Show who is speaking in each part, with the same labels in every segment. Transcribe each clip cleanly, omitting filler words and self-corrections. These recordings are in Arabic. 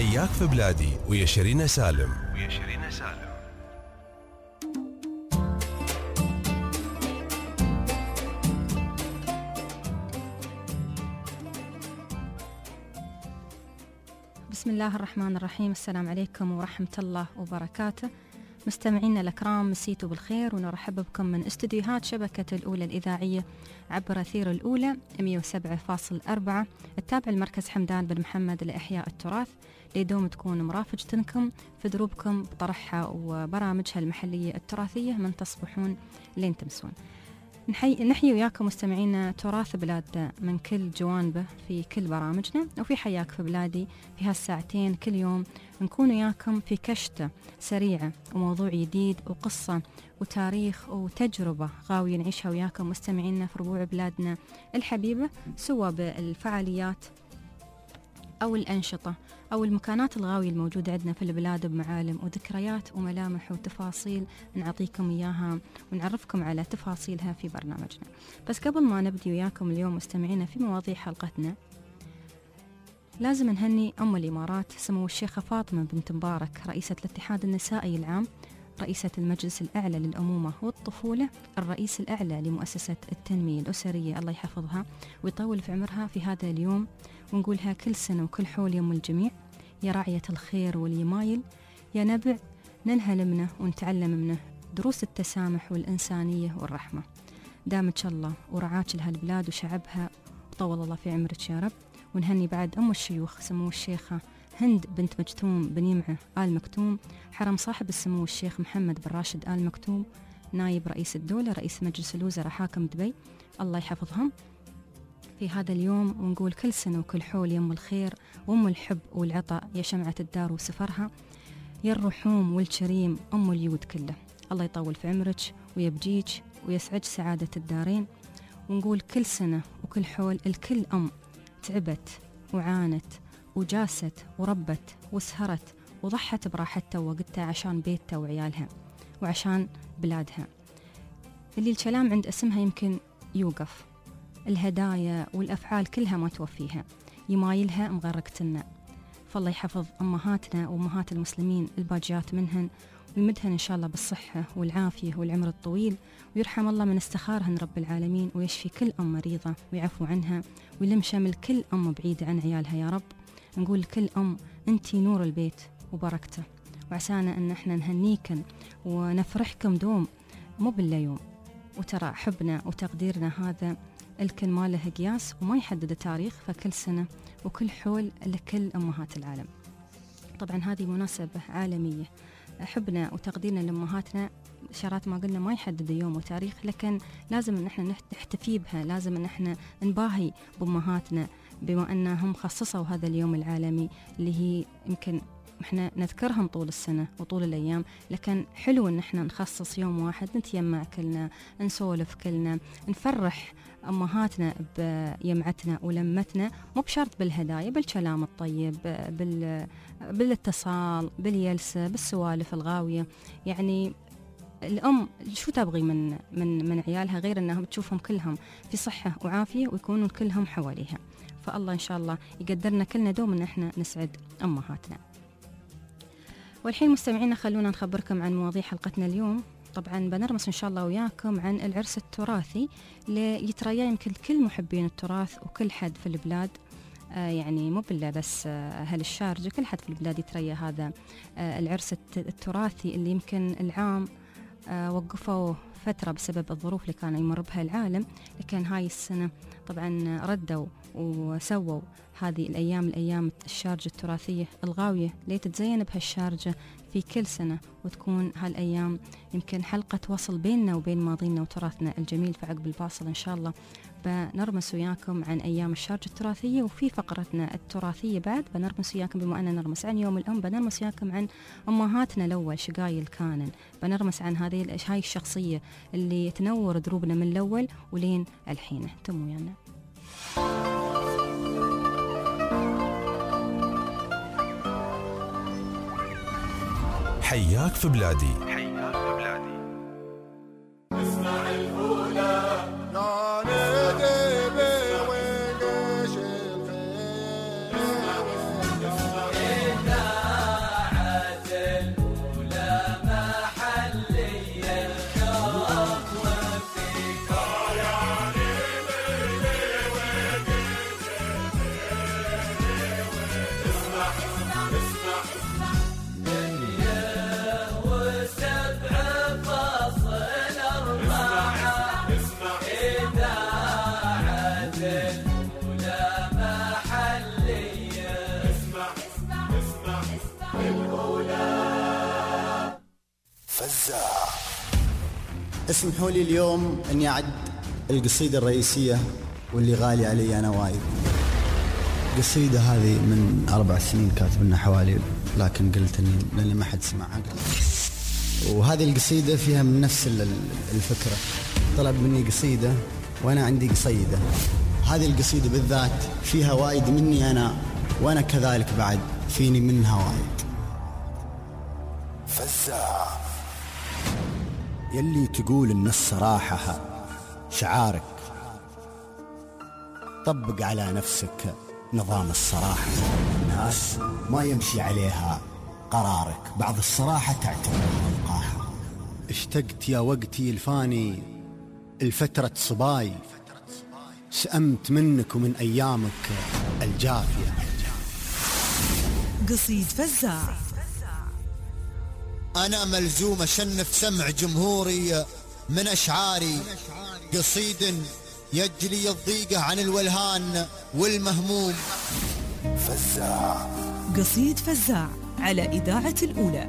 Speaker 1: حياك في بلادي ويا شيرين سالم.
Speaker 2: بسم الله الرحمن الرحيم. السلام عليكم ورحمة الله وبركاته. مستمعينا الأكرام، مسيتوا بالخير ونرحب بكم من استديوهات شبكة الأولى الإذاعية عبر أثير الأولى 107.4 التابع المركز حمدان بن محمد لإحياء التراث، ليدوم تكون مرافقتكم في دروبكم بطرحها وبرامجها المحلية التراثية من تصبحون لين تمسون. نحيي وياكم مستمعينا تراث بلادنا من كل جوانبه في كل برامجنا، وفي حياك في بلادي في هالساعتين كل يوم نكون وياكم في كشتة سريعة وموضوع جديد وقصة وتاريخ وتجربة غاوية نعيشها وياكم مستمعينا في ربوع بلادنا الحبيبة، سواء بالفعاليات أو الأنشطة أو المكانات الغاوية الموجودة عندنا في البلاد بمعالم وذكريات وملامح وتفاصيل نعطيكم إياها ونعرفكم على تفاصيلها في برنامجنا. بس قبل ما نبدي وياكم اليوم مستمعينا في مواضيع حلقتنا، لازم نهني أم الإمارات سمو الشيخة فاطمة بنت مبارك رئيسة الاتحاد النسائي العام، رئيسة المجلس الأعلى للأمومة والطفولة، الرئيس الأعلى لمؤسسة التنمية الأسرية، الله يحفظها ويطول في عمرها في هذا اليوم، ونقولها كل سنة وكل حول يم الجميع، يا راعية الخير واليمايل، يا نبع ننهل منه ونتعلم منه دروس التسامح والإنسانية والرحمة. دامك الله ورعاك لهالبلاد وشعبها وطول الله في عمرك يا رب. ونهني بعد أم الشيوخ سمو الشيخة هند بنت مجتوم بن يمعة آل مكتوم، حرم صاحب السمو الشيخ محمد بن راشد آل مكتوم، نايب رئيس الدولة رئيس مجلس الوزراء حاكم دبي، الله يحفظهم في هذا اليوم. ونقول كل سنة وكل حول يم الخير وأم الحب والعطاء، يا شمعة الدار وسفرها، يا الرحوم والكريم أم اليود كله، الله يطول في عمرك ويبجيك ويسعد سعادة الدارين. ونقول كل سنة وكل حول الكل أم تعبت وعانت وجاست وربت وسهرت وضحت براحتها ووقتها عشان بيتها وعيالها وعشان بلادها، اللي الكلام عند اسمها يمكن يوقف، الهدايا والأفعال كلها ما توفيها، يمايلها مغرقتنا. فالله يحفظ أمهاتنا وأمهات المسلمين الباجيات منهن، ويمدهن إن شاء الله بالصحة والعافية والعمر الطويل، ويرحم الله من استخارهن رب العالمين، ويشفي كل أم مريضة ويعفو عنها، ويلم شمل كل أم بعيدة عن عيالها يا رب. نقول كل أم أنتي نور البيت وبركته، وعسانا أن احنا نهنيكن ونفرحكم دوم مو باللا يوم. وترى حبنا وتقديرنا هذا الكل ما له قياس وما يحدد تاريخ، فكل سنة وكل حول لكل أمهات العالم. طبعا هذه مناسبة عالمية، حبنا وتقديرنا لأمهاتنا شرات ما قلنا ما يحدد يوم وتاريخ، لكن لازم ان احنا نحتفي بها، لازم ان احنا نباهي بأمهاتنا بما انهم خصصوا هذا اليوم العالمي اللي هي يمكن احنا نذكرهم طول السنة وطول الأيام، لكن حلو ان احنا نخصص يوم واحد نتيمع كلنا، نسولف كلنا، نفرح أمهاتنا بيمعتنا ولمتنا، مو بشرط بالهدايا، بالكلام الطيب، بالاتصال، باليلسة، بالسوالف الغاوية. يعني الأم شو تبغي من عيالها غير أنهم تشوفهم كلهم في صحة وعافية ويكونون كلهم حواليها. فالله إن شاء الله يقدرنا كلنا دوم أن احنا نسعد أمهاتنا. والحين مستمعينا خلونا نخبركم عن مواضيع حلقتنا اليوم. طبعا بنرمس إن شاء الله وياكم عن العرس التراثي اللي يترياه يمكن كل محبين التراث وكل حد في البلاد، يعني مو بالله بس أهل الشارجة، كل حد في البلاد يتريا هذا العرس التراثي اللي يمكن العام وقفوا فترة بسبب الظروف اللي كان يمر بها العالم، لكن هاي السنة طبعا ردوا وسووا هذه الأيام الشارجة التراثية الغاوية ليتتزين بهالشارجة في كل سنة، وتكون هالأيام يمكن حلقة وصل بيننا وبين ماضينا وتراثنا الجميل. فعقب الفاصل إن شاء الله بنرمس وياكم عن أيام الشارجة التراثية، وفي فقرتنا التراثية بعد بنرمس وياكم بما أننا نرمس عن يوم الأم، بنرمس وياكم عن أمهاتنا الأول شقايل كانن، بنرمس عن هاي الشخصية اللي تنور دروبنا من الأول ولين الحين. تم ويانا.
Speaker 1: حياك في بلادي.
Speaker 3: اسمع الأولى
Speaker 4: فزاع.
Speaker 5: اسمحوا لي اليوم أني أعد القصيدة الرئيسية واللي غالي علي أنا وايد. القصيدة هذه من 4 سنين كاتبنا حوالي، لكن قلت أني لأن ما حد سمعها. وهذه القصيدة فيها من نفس الفكرة. طلب مني قصيدة وأنا عندي قصيدة. هذه القصيدة بالذات فيها وايد مني أنا، وأنا كذلك بعد فيني منها وايد.
Speaker 4: فزاع. يلي تقول إن الصراحة شعارك، طبق على نفسك نظام الصراحة. الناس ما يمشي عليها قرارك، بعض الصراحة تعتبرها القاحة. اشتقت يا وقتي الفاني الفترة صباي، سأمت منك ومن أيامك الجافية.
Speaker 6: قصيد فزاع.
Speaker 4: أنا ملزوم أشنف سمع جمهوري من أشعاري، قصيد يجلي الضيقة عن الولهان والمهموم. فزاع.
Speaker 6: قصيد فزاع على إذاعة الأولى.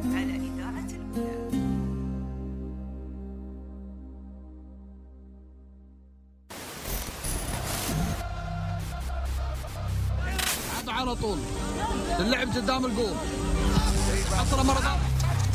Speaker 7: على طول اللعب قدام الجول، حصل مرة ثانية.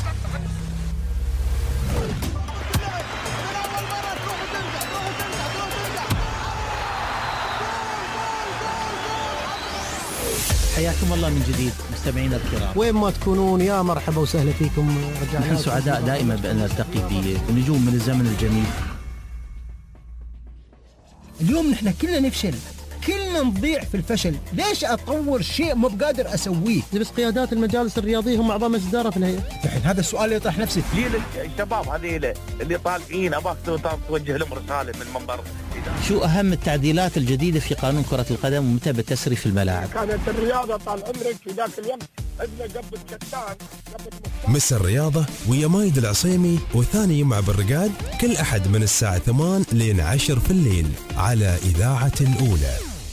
Speaker 8: حياكم الله من جديد مستمعينا الكرام،
Speaker 9: وين ما تكونون يا مرحبا وسهلا فيكم.
Speaker 8: نحن سعداء دائما بأن نلتقي بنجوم من الزمن الجميل.
Speaker 9: اليوم نحن كلنا نفشل، كلنا نضيع في الفشل. ليش أطور شيء مو بقادر أسويه؟ بس قيادات المجالس الرياضية هم أعضاء مجلس إدارة في الهيئة. الحين هذا السؤال اللي يطرح نفسي،
Speaker 10: ليه الشباب هذه اللي طالعين أباك توجه لهم رسالة من منبر؟
Speaker 8: شو أهم التعديلات الجديدة في قانون كرة القدم ومتى بتسري في الملاعب؟
Speaker 10: كانت الرياضة طال عمرك في ذاك الوقت عندنا قبل كتان
Speaker 1: مس الرياضة ويا مايد العصيمي وثاني يوم بالرقاد كل أحد من الساعة 8 لين 10 في الليل على إذاعة الأولى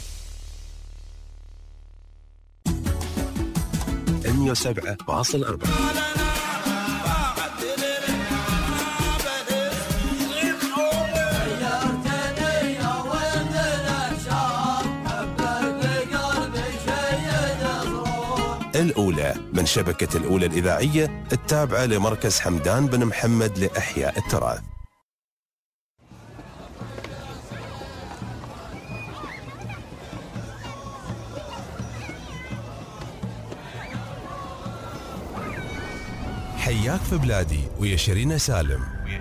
Speaker 1: 107.4. الأولى من شبكة الأولى الإذاعية التابعة لمركز حمدان بن محمد لإحياء التراث. حياك في بلادي ويا شيرين سالم.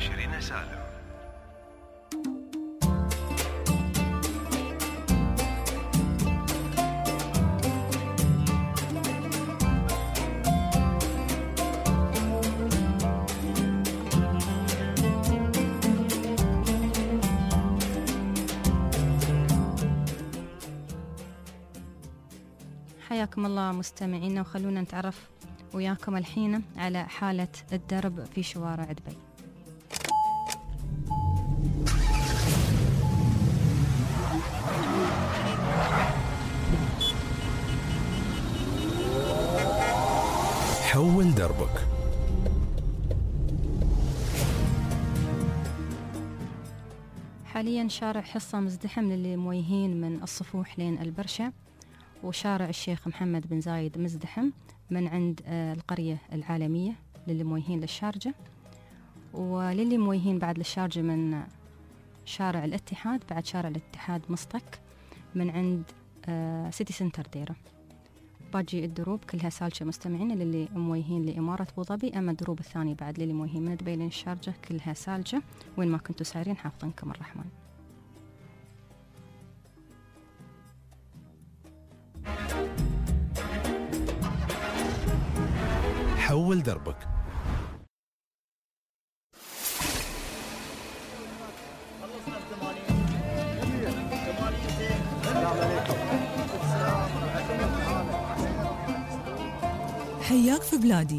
Speaker 2: حياكم الله مستمعينا، وخلونا نتعرف وياكم الحين على حالة الدرب في شوارع دبي.
Speaker 1: حول دربك.
Speaker 2: حاليا شارع حصة مزدحم للي مويهين من الصفوح لين البرشة، وشارع الشيخ محمد بن زايد مزدحم من عند القرية العالمية للي مويهين للشارجة، وللي مويهين بعد للشارجة من شارع الاتحاد، بعد شارع الاتحاد مصطك من عند سيتي سنتر ديرة. باجي الدروب كلها سالشة مستمعين للي مويهين لإمارة أبو ظبي، أما الدروب الثاني بعد للي مويهين من دبي لين الشارجة كلها سالشة، وين ما كنتوا سايرين حافظنكم الرحمن.
Speaker 1: حول دربك.
Speaker 6: حياك في بلادي.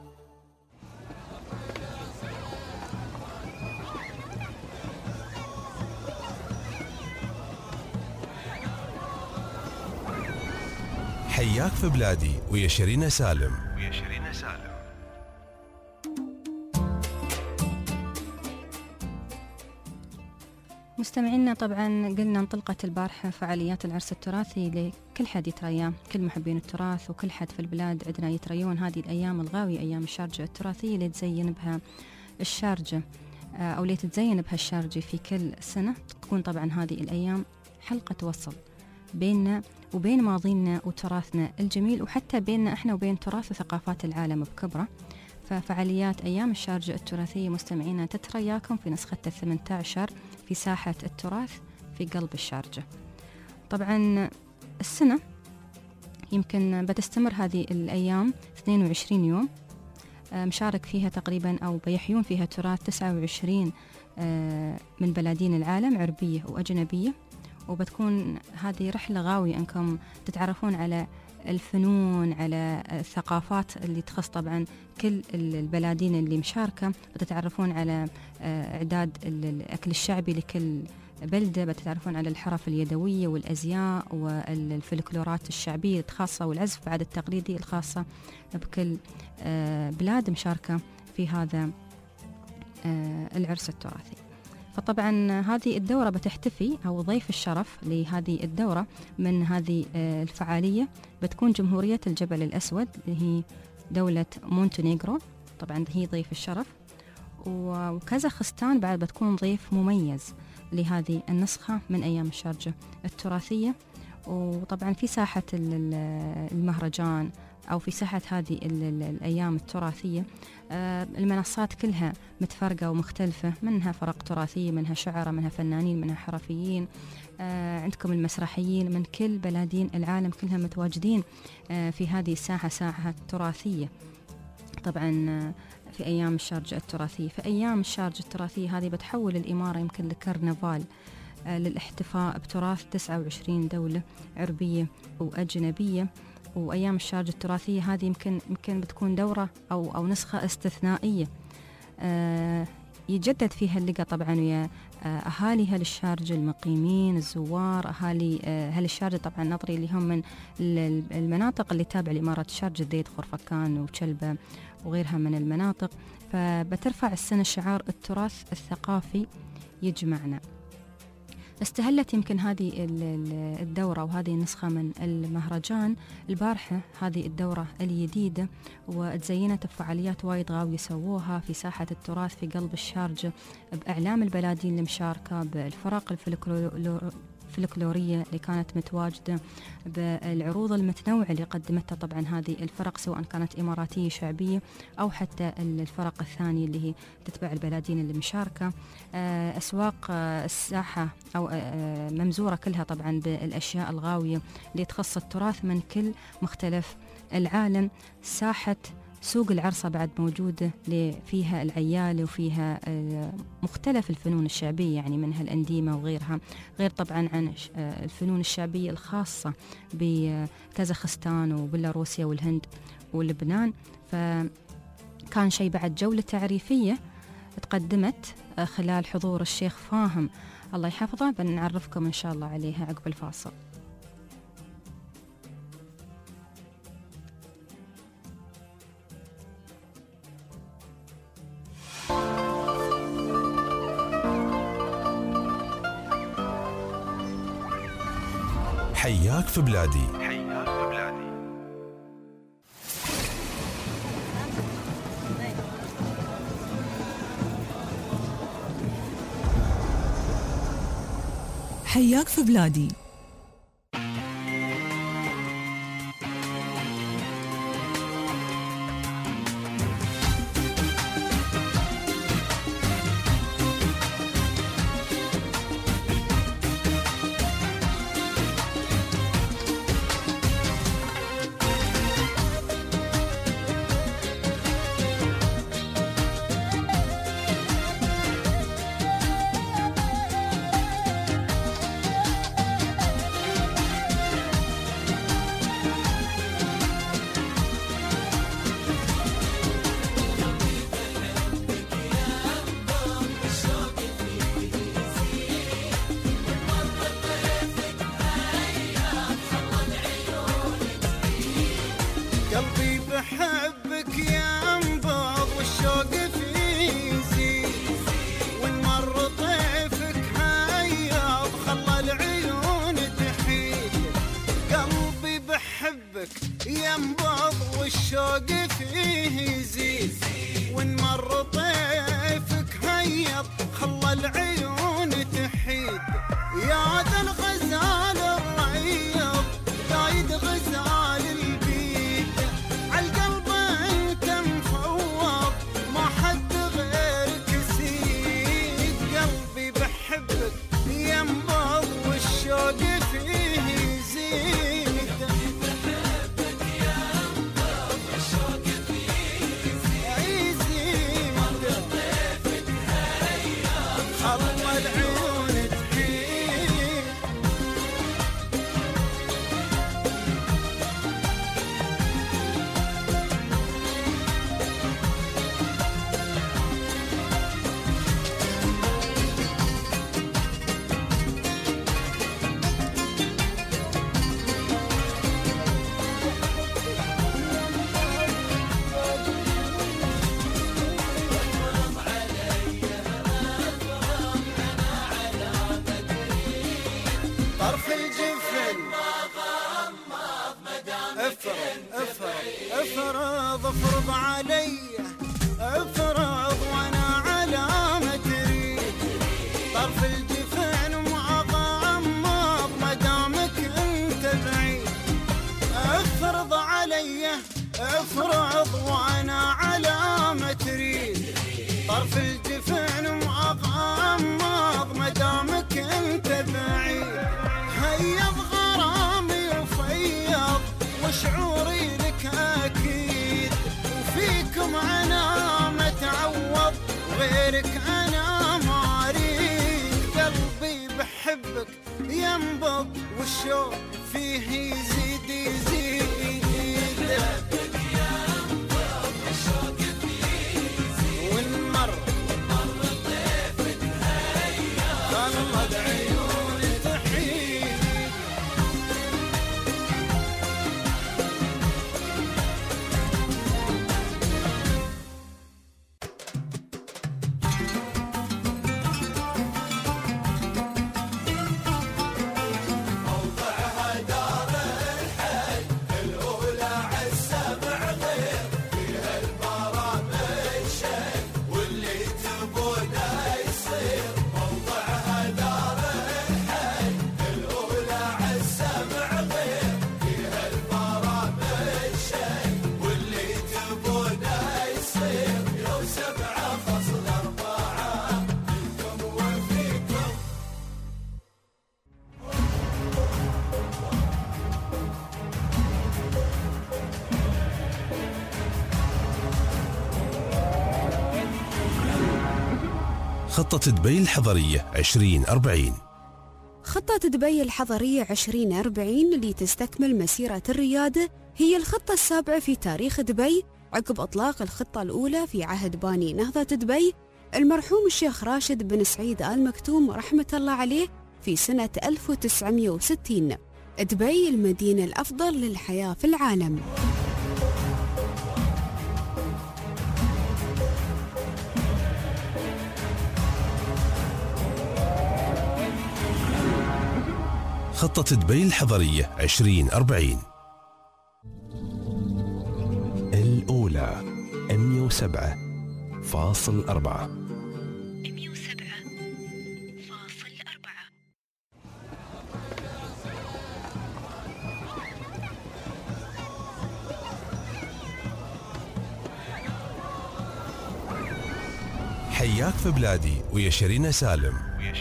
Speaker 1: حياك في بلادي ويا شيرين سالم.
Speaker 2: مستمعينا طبعا قلنا انطلقت البارحة فعاليات العرس التراثي لكل حد يترياه، كل محبين التراث وكل حد في البلاد عندنا يتريون هذه الأيام الغاوية، أيام الشارجة التراثية اللي تزين بها الشارجة أو اللي تتزين بها الشارجة في كل سنة. تكون طبعا هذه الأيام حلقة وصل بيننا وبين ماضينا وتراثنا الجميل، وحتى بيننا احنا وبين تراث وثقافات العالم بكبره. ففعاليات أيام الشارجة التراثية مستمعينا تترياكم في نسخة 18 في ساحة التراث في قلب الشارجة. طبعا السنة يمكن بتستمر هذه الأيام 22 يوم، مشارك فيها تقريبا أو بيحيون فيها تراث 29 من بلادين العالم عربية وأجنبية، وبتكون هذه رحلة غاوية أنكم تتعرفون على الفنون، على الثقافات اللي تخص طبعا كل البلادين اللي مشاركة، وتتعرفون على إعداد الأكل الشعبي لكل بلدة، بتتعرفون على الحرف اليدوية والأزياء والفلكلورات الشعبية الخاصة والعزف بعد التقليدي الخاصة بكل بلاد مشاركة في هذا العرس التراثي. فطبعا هذه الدورة بتحتفي أو ضيف الشرف لهذه الدورة من هذه الفعالية بتكون جمهورية الجبل الأسود اللي هي دولة مونتينيغرو، طبعا هي ضيف الشرف، وكازاخستان بعد بتكون ضيف مميز لهذه النسخة من أيام الشارجة التراثية. وطبعا في ساحة المهرجان أو في ساحة هذه الأيام التراثية المنصات كلها متفرقة ومختلفة، منها فرق تراثية، منها شعراء، منها فنانين، منها حرفيين، عندكم المسرحيين من كل بلادين العالم كلها متواجدين في هذه الساحة، ساحة تراثية طبعا في أيام الشارجة التراثية. في أيام الشارجة التراثية هذه بتحول الإمارة يمكن لكرنفال للاحتفاء بتراث 29 دولة عربية وأجنبية. وأيام الشارجة التراثية هذه يمكن بتكون دورة أو نسخة استثنائية يجدد فيها اللقاء طبعا ويا أهالي هل الشارجة، المقيمين، الزوار، أهالي هل الشارجة طبعا نظري اللي هم من المناطق اللي تابعة لإمارة الشارجة، ذيد، خرفكان وشلبة وغيرها من المناطق. فبترفع السنة شعار التراث الثقافي يجمعنا. استهلت يمكن هذه الدورة وهذه النسخة من المهرجان البارحة، هذه الدورة الجديدة، وتزينت بفعاليات وايد غاوية سووها في ساحة التراث في قلب الشارجة بأعلام البلادين المشاركة، بالفرق الفلكلورية اللي كانت متواجدة، بالعروض المتنوعة اللي قدمتها طبعا هذه الفرق سواء كانت إماراتية شعبية أو حتى الفرق الثانية اللي هي تتبع البلادين اللي مشاركة. أسواق الساحة أو ممزورة كلها طبعا بالأشياء الغاوية اللي تخص التراث من كل مختلف العالم. ساحة سوق العرصة بعد موجودة فيها العيالة وفيها مختلف الفنون الشعبية، يعني منها الأنديمة وغيرها، غير طبعا عن الفنون الشعبية الخاصة بكازاخستان وبيلاروسيا والهند ولبنان. فكان شيء بعد جولة تعريفية تقدمت خلال حضور الشيخ فاهم الله يحفظه، بنعرفكم إن شاء الله عليها عقب الفاصل.
Speaker 1: حياك في بلادي.
Speaker 6: حياك في بلادي.
Speaker 11: افرض علي، افرض وانا على ما تريد، طرف الجفن ومغمض مدامك انت بعيد. افرض علي، افرض وانا على ما تريد، طرف الجفن ومغمض مدامك انت بعيد. هيض غرامي وفيض وشعوري لك اكيد، وفيكم انا ما تعوض غيرك انا ما اريد. قلبي بحبك ينبض والشوق فيه يزيد يزيد. والمر طيفك هيا غمض عيون تحيد.
Speaker 3: موضعها دار الحي الأولى عالسمع غير، فيها البرامج شيء واللي تبونه يصير. موضعها دار الحي الأولى عالسمع غير، فيها البرامج شيء واللي تبونه يصير. يو 7.4 منكم وفيكم.
Speaker 1: خطة دبي الحضرية 2040.
Speaker 12: خطة دبي الحضرية 2040 اللي تستكمل مسيرة الريادة هي الخطة السابعة في تاريخ دبي عقب إطلاق الخطة الأولى في عهد باني نهضة دبي المرحوم الشيخ راشد بن سعيد آل مكتوم رحمة الله عليه في سنة 1960. دبي المدينة الأفضل للحياة في العالم.
Speaker 1: خطة دبي الحضرية 2040. الأولى 107.4. حياك في بلادي ويا شيرين سالم.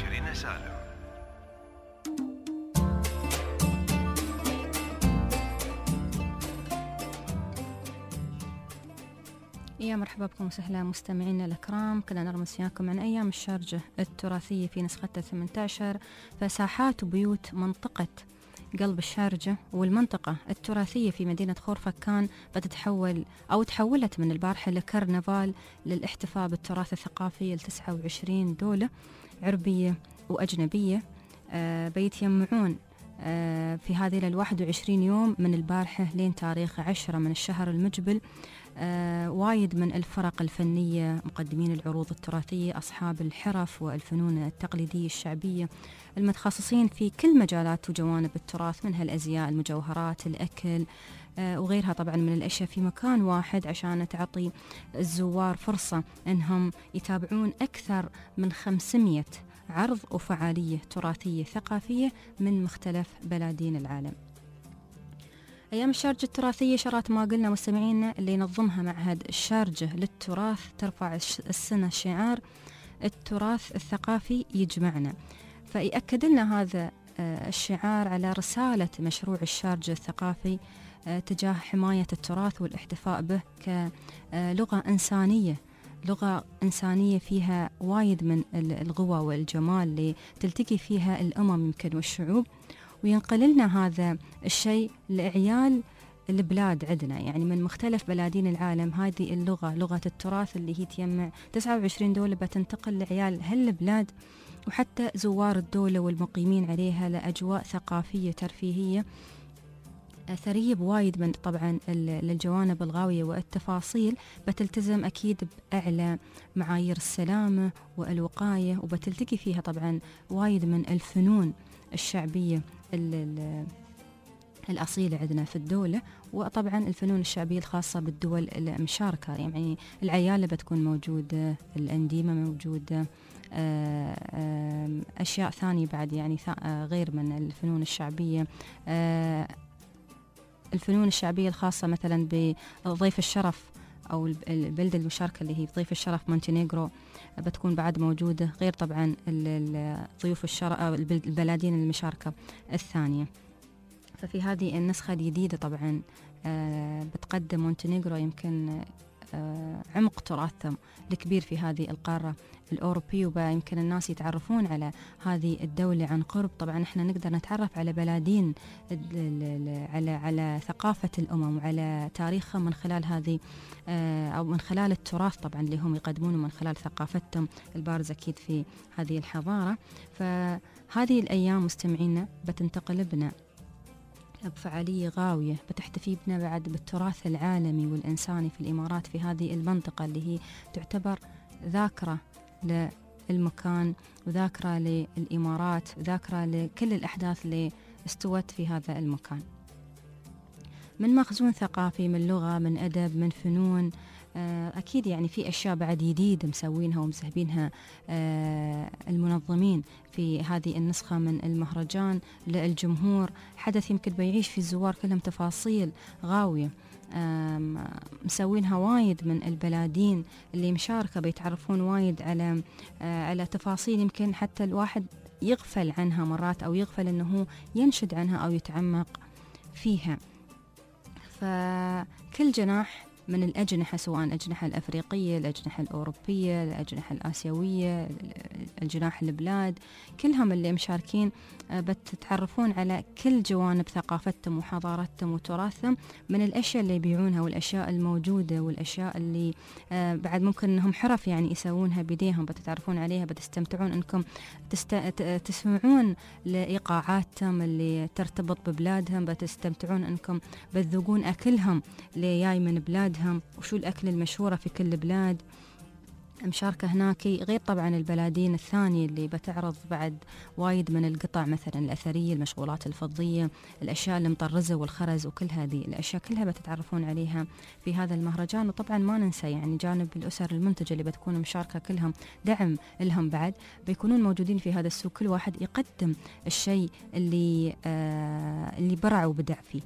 Speaker 2: يا مرحبا بكم وسهلا مستمعينا الكرام. كنا نرمز وياكم عن أيام الشارجة التراثية في نسختها 18. فساحات وبيوت منطقة قلب الشارجة والمنطقة التراثية في مدينة خورفكان بتتحول أو تحولت من البارحة لكرنفال للاحتفاء بالتراث الثقافي ل 29 دولة عربية وأجنبية بيتجمعون في هذه 21 يوم من البارحة لين تاريخ 10 من الشهر المقبل. وايد من الفرق الفنية، مقدمين العروض التراثية، أصحاب الحرف والفنون التقليدية الشعبية، المتخصصين في كل مجالات وجوانب التراث، منها الأزياء، المجوهرات، الأكل وغيرها طبعا من الأشياء في مكان واحد عشان تعطي الزوار فرصة أنهم يتابعون أكثر من 500 عرض وفعالية تراثية ثقافية من مختلف بلادين العالم. أيام الشارجة التراثية شرات ما قلنا مستمعينا اللي ينظمها معهد الشارجة للتراث، ترفع السنة شعار التراث الثقافي يجمعنا. فيأكد لنا هذا الشعار على رسالة مشروع الشارجة الثقافي تجاه حماية التراث والاحتفاء به كلغة إنسانية، لغة إنسانية فيها وايد من الغوى والجمال اللي تلتقي فيها الأمم يمكن والشعوب، وينقل لنا هذا الشيء لعيال البلاد عندنا، يعني من مختلف بلادين العالم. هذه اللغة لغة التراث اللي هي تجمع 29 دولة بتنتقل لعيال هالبلاد وحتى زوار الدولة والمقيمين عليها لأجواء ثقافية ترفيهية ثرية بوايد من طبعا الجوانب الغاوية والتفاصيل. بتلتزم أكيد بأعلى معايير السلامة والوقاية، وبتلتقي فيها طبعا وايد من الفنون الشعبية الأصيلة عندنا في الدولة، وطبعا الفنون الشعبية الخاصة بالدول المشاركة، يعني العيالة بتكون موجودة، الأنديمة موجودة، أشياء ثانية بعد يعني غير من الفنون الشعبية. الفنون الشعبية الخاصة مثلا بضيف الشرف أو البلدة المشاركة اللي هي ضيف الشرف مونتينيغرو بتكون بعد موجودة، غير طبعا ضيوف الشرف أو البلادين المشاركة الثانية. ففي هذه النسخة الجديدة طبعا بتقدم مونتينيغرو يمكن عمق تراثهم الكبير في هذه القارة الأوروبية، ويمكن الناس يتعرفون على هذه الدولة عن قرب. طبعا احنا نقدر نتعرف على بلادين على ثقافة الأمم وعلى تاريخها من خلال هذه أو من خلال التراث طبعا اللي هم يقدمونه من خلال ثقافتهم البارزة أكيد في هذه الحضارة. فهذه الأيام مستمعينا بتنتقل بنا بفعالية غاوية بتحتفي بنا بعد بالتراث العالمي والإنساني في الإمارات، في هذه المنطقة اللي هي تعتبر ذاكرة للمكان وذاكرة للإمارات وذاكرة لكل الأحداث اللي استوت في هذا المكان، من مخزون ثقافي، من لغة، من أدب، من فنون. أكيد يعني في أشياء بعد جديدة مسوينها ومسهبينها المنظمين في هذه النسخة من المهرجان للجمهور. حدث يمكن بيعيش في الزوار كلهم تفاصيل غاوية، مسوينها وايد من البلادين اللي مشاركة، بيتعرفون وايد على تفاصيل يمكن حتى الواحد يغفل عنها مرات أو يغفل أنه ينشد عنها أو يتعمق فيها. فكل جناح من الأجنحة، سواء الأجنحة الأفريقية، الأجنحة الأوروبية، الأجنحة الآسيوية، الجناح البلاد، كلهم اللي مشاركين بتتعرفون على كل جوانب ثقافتهم وحضارتهم وتراثهم، من الأشياء اللي يبيعونها والأشياء الموجودة والأشياء اللي بعد ممكن أنهم حرف يعني يسوونها بيديهم، بتتعرفون عليها، بتستمتعون أنكم تسمعون لإيقاعاتهم اللي ترتبط ببلادهم، بتستمتعون أنكم بتذوقون أكلهم اللي جاي من بلادهم وشو الأكل المشهورة في كل بلاد مشاركة هناك، غير طبعا البلادين الثانية اللي بتعرض بعد وايد من القطع مثلا الأثرية، المشغولات الفضية، الأشياء المطرزة والخرز، وكل هذه الأشياء كلها بتتعرفون عليها في هذا المهرجان. وطبعا ما ننسى يعني جانب الأسر المنتجة اللي بتكون مشاركة كلهم دعم لهم، بعد بيكونون موجودين في هذا السوق، كل واحد يقدم الشيء اللي برع وبدع فيه.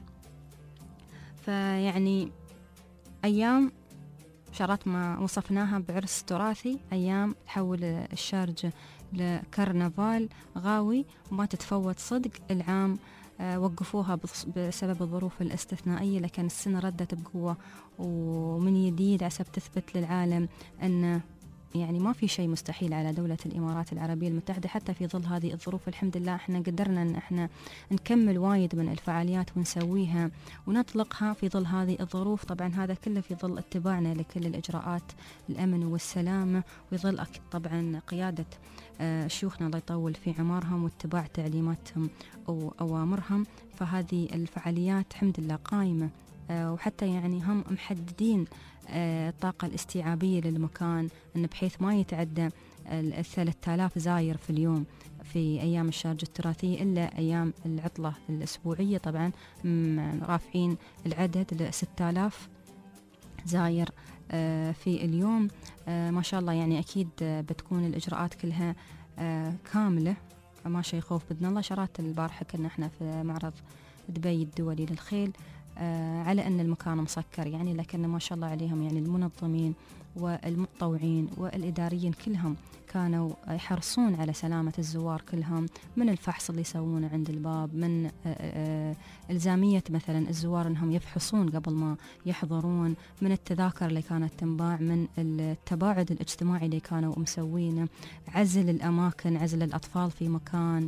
Speaker 2: فيعني أيام شارات ما وصفناها بعرس تراثي، أيام تحول الشارجة لكرنفال غاوي وما تتفوت صدق. العام وقفوها بسبب الظروف الاستثنائية، لكن السنة ردت بقوة ومن جديد عسب تثبت للعالم أن يعني ما في شيء مستحيل على دولة الإمارات العربية المتحدة. حتى في ظل هذه الظروف الحمد لله احنا قدرنا ان احنا نكمل وايد من الفعاليات ونسويها ونطلقها في ظل هذه الظروف. طبعا هذا كله في ظل اتباعنا لكل الإجراءات الأمن والسلامة، ويظل أكيد طبعا قيادة شيوخنا الله يطول في عمرهم واتباع تعليماتهم وأوامرهم. فهذه الفعاليات الحمد لله قائمة، وحتى يعني هم محددين الطاقة الاستيعابية للمكان أن بحيث ما يتعدى 3000 زاير في اليوم في أيام الشارجة التراثية، إلا أيام العطلة الأسبوعية طبعا رافعين العدد ل 6000 زاير في اليوم. ما شاء الله يعني أكيد بتكون الإجراءات كلها كاملة، ما شيء يخوف بإذن الله. شرات البارحة كنا احنا في معرض دبي الدولي للخيل على أن المكان مسكر يعني، لكن ما شاء الله عليهم يعني المنظمين والمتطوعين والإداريين كلهم كانوا يحرصون على سلامة الزوار كلهم، من الفحص اللي يسوونه عند الباب، من إلزامية مثلا الزوار أنهم يفحصون قبل ما يحضرون، من التذاكر اللي كانت تنباع، من التباعد الاجتماعي اللي كانوا مسوينه، عزل الأماكن، عزل الأطفال في مكان،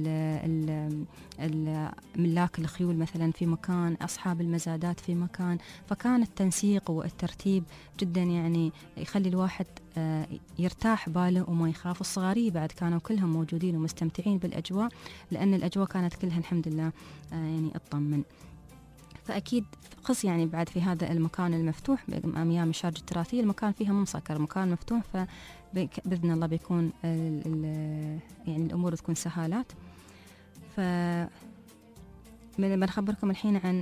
Speaker 2: ملاك الخيول مثلا في مكان، أصحاب المزادات في مكان. فكان التنسيق والترتيب جدا يعني يخلي الواحد يرتاح باله وما يخاف. الصغاري بعد كانوا كلهم موجودين ومستمتعين بالأجواء، لأن الأجواء كانت كلها الحمد لله يعني اطمن. فأكيد قص يعني بعد في هذا المكان المفتوح أيام الشارجة التراثية، المكان فيها مسكر، مكان مفتوح، فبإذن الله بيكون يعني الأمور تكون سهالات. بنخبركم الحين عن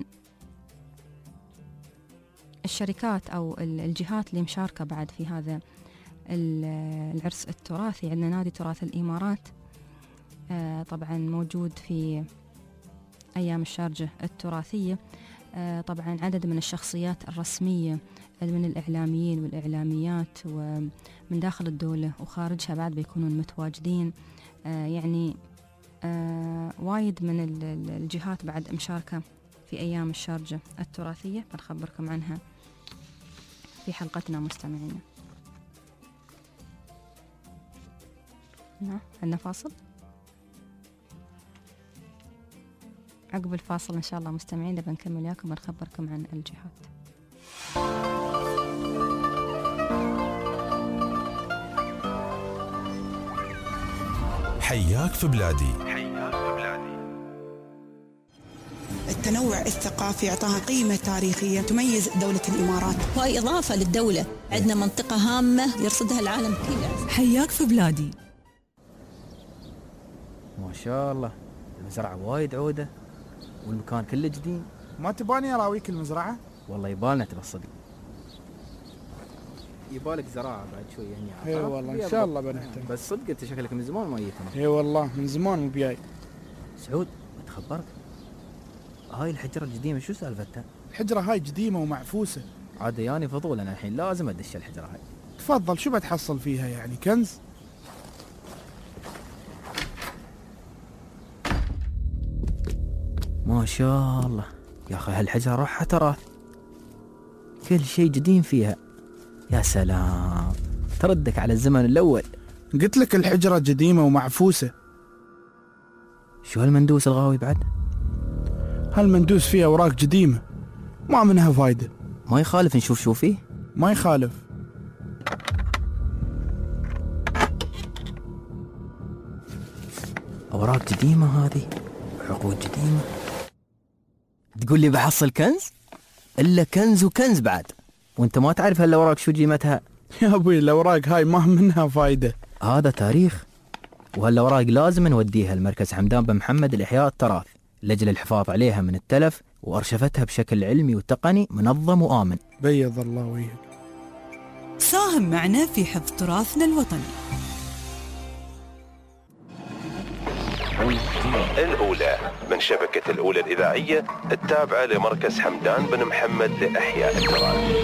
Speaker 2: الشركات أو الجهات اللي مشاركة بعد في هذا العرس التراثي. عندنا نادي تراث الإمارات طبعا موجود في أيام الشارجة التراثية. طبعا عدد من الشخصيات الرسمية من الإعلاميين والإعلاميات ومن داخل الدولة وخارجها بعد بيكونون متواجدين. يعني وايد من الجهات بعد مشاركة في أيام الشارجة التراثية، بنخبركم عنها في حلقتنا مستمعينا. عندنا فاصل، عقب الفاصل إن شاء الله مستمعين بنكمل وياكم بنخبركم عن الجهات.
Speaker 1: حياك في بلادي.
Speaker 13: التنوع الثقافي اعطاها قيمة تاريخية تميز دولة الإمارات،
Speaker 14: وهي إضافة للدولة. عندنا منطقة هامة يرصدها العالم كله.
Speaker 6: حياك في بلادي.
Speaker 15: ما شاء الله المزرعة وايد عودة والمكان كله جديد.
Speaker 16: ما تباني اراويك المزرعة؟
Speaker 15: والله يبالنا ترى الصدق. يبالك زراعة بعد شوي هني.
Speaker 16: اي والله ان شاء الله بنهتم.
Speaker 15: بس صدق انت شكلك من زمان ما جيتنا.
Speaker 16: اي والله من زمان مو بجاي.
Speaker 15: سعود بتخبرك، هاي الحجرة القديمة شو سالفتها؟
Speaker 16: الحجرة هاي قديمة ومعفوسة.
Speaker 15: عاد ياني فضول انا الحين لازم ادش الحجرة هاي.
Speaker 16: تفضل، شو بتحصل فيها يعني؟ كنز؟
Speaker 15: ما شاء الله يا اخي هالحجرة روحها تراث، كل شيء قديم فيها. يا سلام، تردك على الزمن الاول.
Speaker 16: قلت لك الحجرة قديمة ومعفوسة.
Speaker 15: شو هالمندوس الغاوي بعد؟
Speaker 16: هالمندوس فيه اوراق قديمة ما منها فايدة.
Speaker 15: ما يخالف نشوف شو فيه؟
Speaker 16: ما يخالف.
Speaker 15: اوراق قديمة هذه، عقود قديمة. تقول لي بحصل كنز؟ الا كنز وكنز بعد، وانت ما تعرف هالاوراق شو قيمتها.
Speaker 16: يا ابوي الاوراق هاي ما منها فايدة.
Speaker 15: هذا تاريخ، وهالاوراق لازم نوديها لمركز حمدان بن محمد لإحياء التراث لأجل الحفاظ عليها من التلف وأرشفتها بشكل علمي وتقني منظم وآمن.
Speaker 16: بيض الله وجهك.
Speaker 6: ساهم معنا في حفظ تراثنا الوطني.
Speaker 1: الأولى من شبكة الأولى الإذاعية التابعة لمركز حمدان بن محمد لإحياء التراث.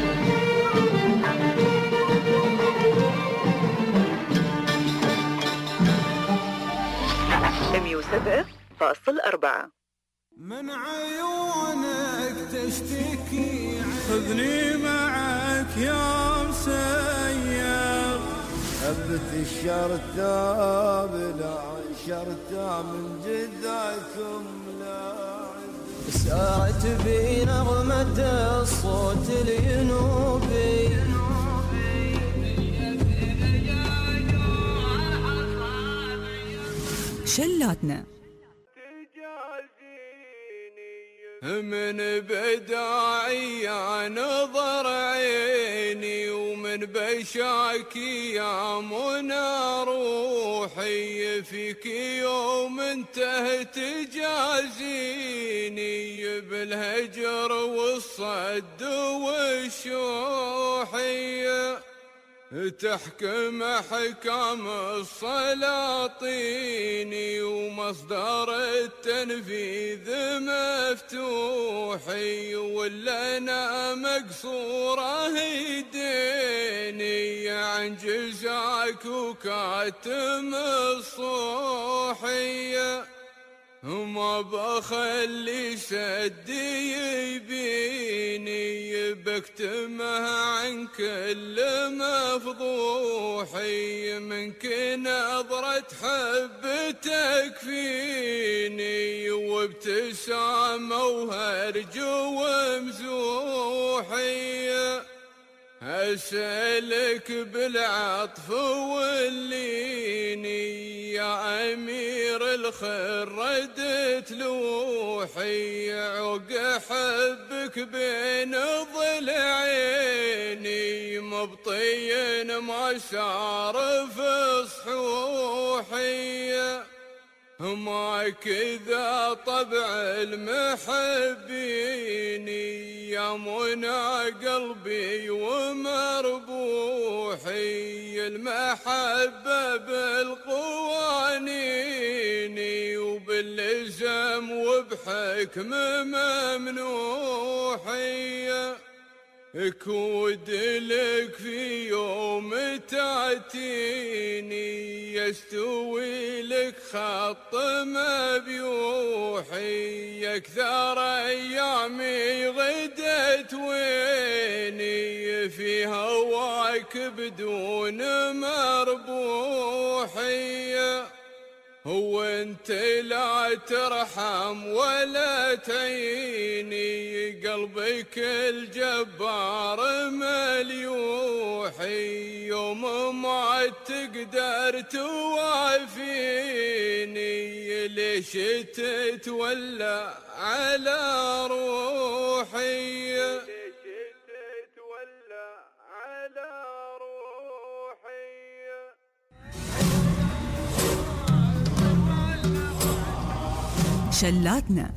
Speaker 11: من عيونك تشتكي، خذني معك يا مسير.
Speaker 3: هبت الشرطة بلا شرطة من جدكم لاعب. سارت بي نغمة الصوت الينوبي.
Speaker 6: شلاتنا
Speaker 11: من بداعي يا نظر عيني، ومن بشاكي يا منى روحي. فيك يوم انتهت جازيني، بالهجر والصد والشوحية. تحكم حكام السلاطين، ومصدر التنفيذ مفتوحي. ولا انا مقصوره يديني عن جزاك وكاتم الصوحية. ما بخلي سدي يبيني، بكتمه عن كل مفضوحي. منك نظرة حب تكفيني، وابتسامة وهرج ومزوحي. أسألك بالعطف والليني، يا أمير الخير ردت لوحي. عق حبك بين ضلعيني، مبطين ما صار في صحوحي. ما كذا طبع المحبين يا منى قلبي ومربوحي، المحبة بالقوانين وباللزم وبحكم ممنوحي، كود لك في يوم تأتيني يستوي لك خط مبيوحي، أكثر أيامي غدت ويني في هواك بدون مربوحي، هو انت لا ترحم ولا تعيني قلبك الجبار مليوحي، يوم ما تقدر توافيني ليش تتولى على روحي،
Speaker 6: شلاتنا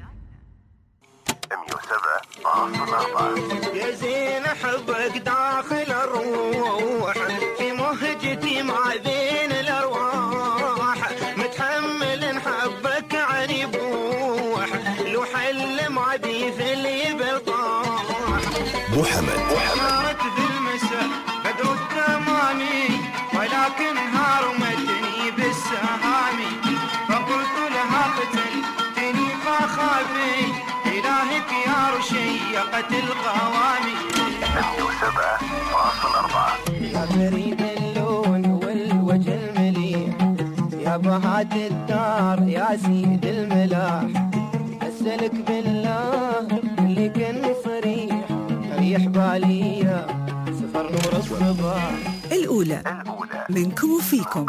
Speaker 3: 107.4 يا زين حبك داخل الروح في مهجتي مع ذين الارواح، متحمل حبك عن يبوح لو حل معدي في اللي بالطاح.
Speaker 1: محمد
Speaker 3: صارت ذي المساء بدر الثماني ولكن هارمتني بالسهامي، فقلت لها قتلتني فخافي إلهك يا رشيقة القوامي.
Speaker 1: 107.4
Speaker 3: يا فريد اللون والوجه المليح يا بهات الدار يا سيد الملاح، أسألك بالله اللي كان صريح ريح بالي سفر نور الصباح.
Speaker 6: الأولى منكم وفيكم.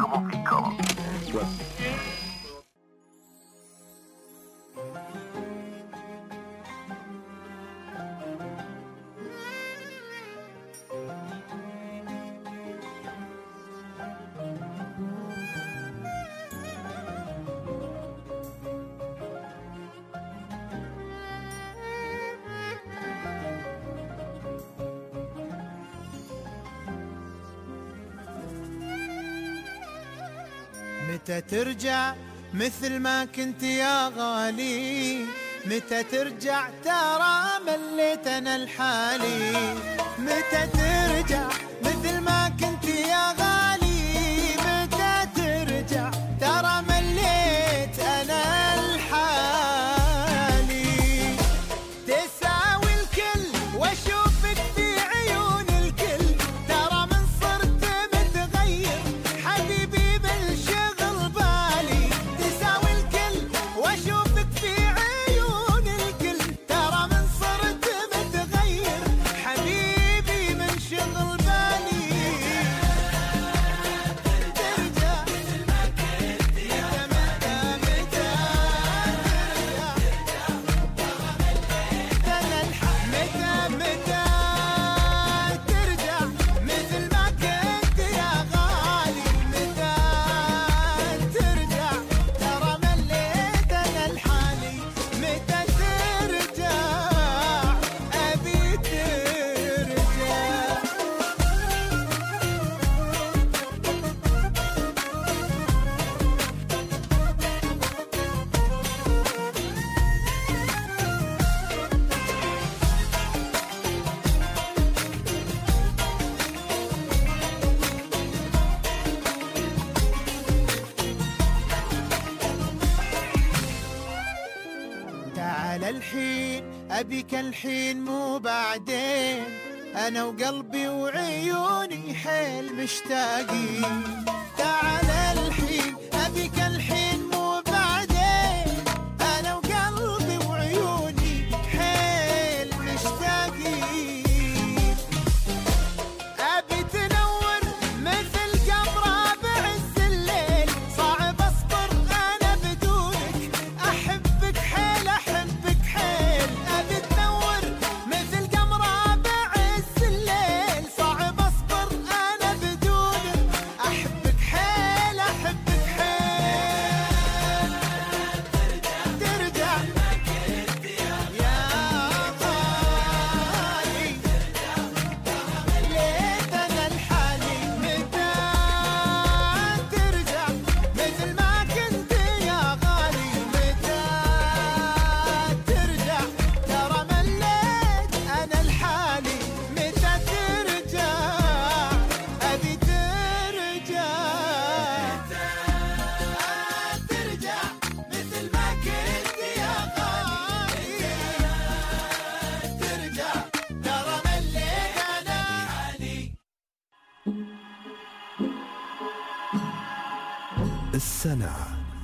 Speaker 17: متى ترجع مثل ما كنت يا غالي، متى ترجع ترى مليت انا الحالي، متى ترجع مثل ما كنت يا غالي، متى ترجع ترى مليت انا الحالي، تساوي الكل واشوفك في عيون الكل، ترى من صرت متغير حبيبي بالشغل بالي، تساوي الكل واشوفك في عيون الكل، ترى من صرت متغير حبيبي من شغل بالي. ترجع مثل ما كنت يا متى متى ترجع مثل ما كنت يا غالي، متى ترجع ترى مليت انا الحالي، متى ترجع ابي ترجع. تعال الحين أبيك الحين مو بعدين، أنا وقلبي وعيوني حيل مشتاقين، تعال الحين أبيك الحين مو بعدين، أنا وقلبي وعيوني حيل مشتاقين، أبي تنور مثل قمرة بعز الليل، صعب أصبر أنا بدونك أحبك حيل أحبك حيل، أبي تنور مثل قمرة بعز الليل، صعب أصبر أنا بدونك أحبك
Speaker 1: السنة.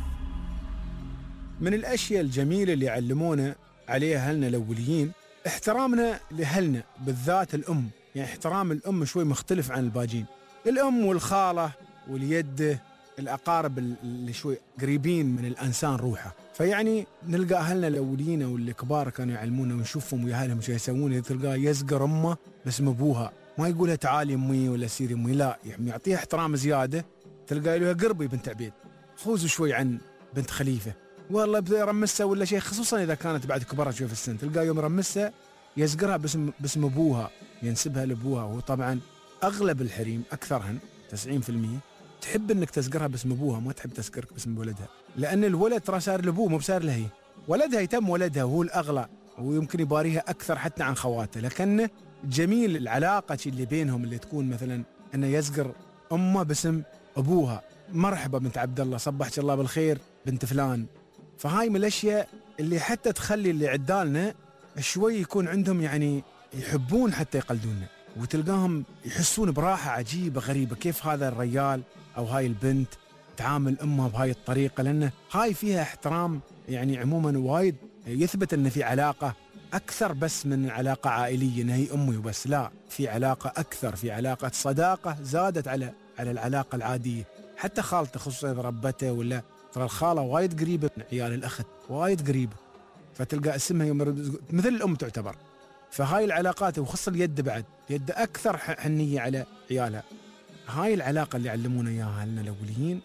Speaker 16: من الأشياء الجميلة اللي علمونا عليها أهلنا الأوليين احترامنا لأهلنا، بالذات الأم. يعني احترام الأم شوي مختلف عن الباجين. الأم والخالة واليد، الأقارب اللي شوي قريبين من الإنسان روحه. فيعني نلقى أهلنا الأوليين أو الكبار كانوا يعلمونا ونشوفهم ويا أهلهم شو يسوون. تلقاه يزقر أمه باسم أبوها، ما يقولها تعالي أمي ولا سيري أمي، لا يعني يعطيها احترام زيادة. تلقاه له قربي بنت عبيد، خوزوا شوي عن بنت خليفة، والله بدأ يرمسها ولا شيء، خصوصا إذا كانت بعد كبرها شوي في السن. تلقاه يوم يرمسها يزقرها باسم أبوها، ينسبها لأبوها. وهو طبعا أغلب الحريم أكثرهن 90% تحب انك تذكرها باسم ابوها، ما تحب تذكرك باسم ولدها، لان الولد ترى صار لابوه مو بصار له هي. ولدها يتم ولدها وهو الاغلى، ويمكن يباريها اكثر حتى عن خواته. لكن جميل العلاقه اللي بينهم اللي تكون مثلا انه يذكر امه باسم ابوها، مرحبا بنت عبد الله، صبحك الله بالخير بنت فلان. فهاي من الاشياء اللي حتى تخلي اللي عدالنا شوي يكون عندهم يعني يحبون حتى يقلدوننا، وتلقاهم يحسون براحه عجيبه غريبه. كيف هذا الرجال أو هاي البنت تعامل أمها بهاي الطريقة، لأنه هاي فيها احترام يعني عموما وايد يثبت أن في علاقة أكثر بس من علاقة عائلية أن هي أمي وبس، لا، في علاقة أكثر، في علاقة صداقة زادت على العلاقة العادية. حتى خالته خصوصا إذا ربته، ولا ترى الخالة وايد قريبة من عيال الأخت، وايد قريبة، فتلقى اسمها مثل الأم تعتبر. فهاي العلاقات وخص اليد بعد، يد أكثر حنية على عيالها. هاي العلاقة اللي علمونا إياها لنا الأوليين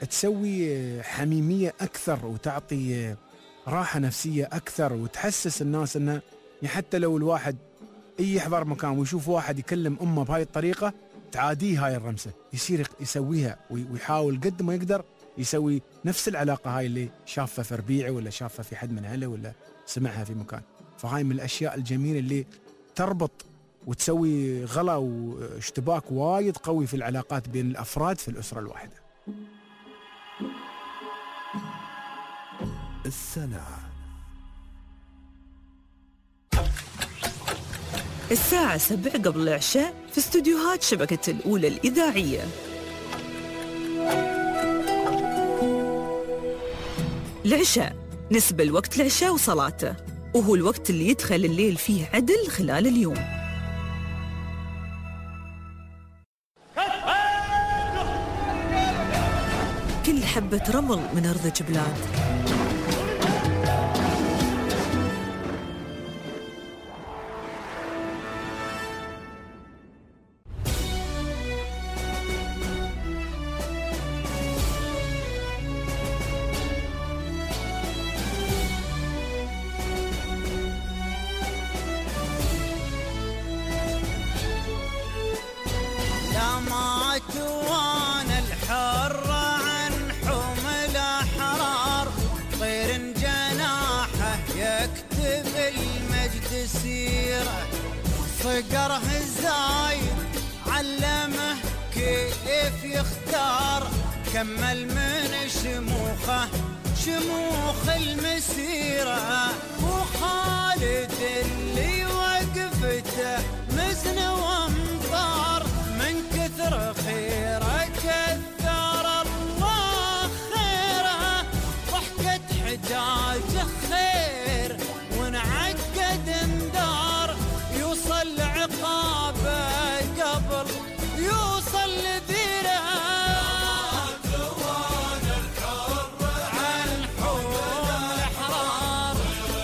Speaker 16: تسوي حميمية أكثر، وتعطي راحة نفسية أكثر، وتحسس الناس أنه حتى لو الواحد يحضر مكان ويشوف واحد يكلم أمه بهاي الطريقة تعاديه هاي الرمسة، يصير يسويها ويحاول قد ما يقدر يسوي نفس العلاقة هاي اللي شافها في ربيعه ولا شافها في حد من أهله ولا سمعها في مكان. فهاي من الأشياء الجميلة اللي تربط وتسوي غلا واشتباك وايد قوي في العلاقات بين الأفراد في الأسرة الواحدة.
Speaker 1: السنة.
Speaker 6: الساعة 7 قبل العشاء في استوديوهات شبكة الأولى الإذاعية. العشاء نسبة لوقت العشاء وصلاته، وهو الوقت اللي يدخل الليل فيه عدل خلال اليوم. كل حبة رمل من أرض جبلان،
Speaker 3: صقره الزايد علمه كيف يختار، كمل من شموخ المسيرة، وخالد اللي وقفته مزن وامطار، من كثر خيره كثر الله خيره، ضحكة حجاجه خير ونعقد اندار، يوصل عقابه قبل يوصل لذيره، وانا الحر عن حول احرار،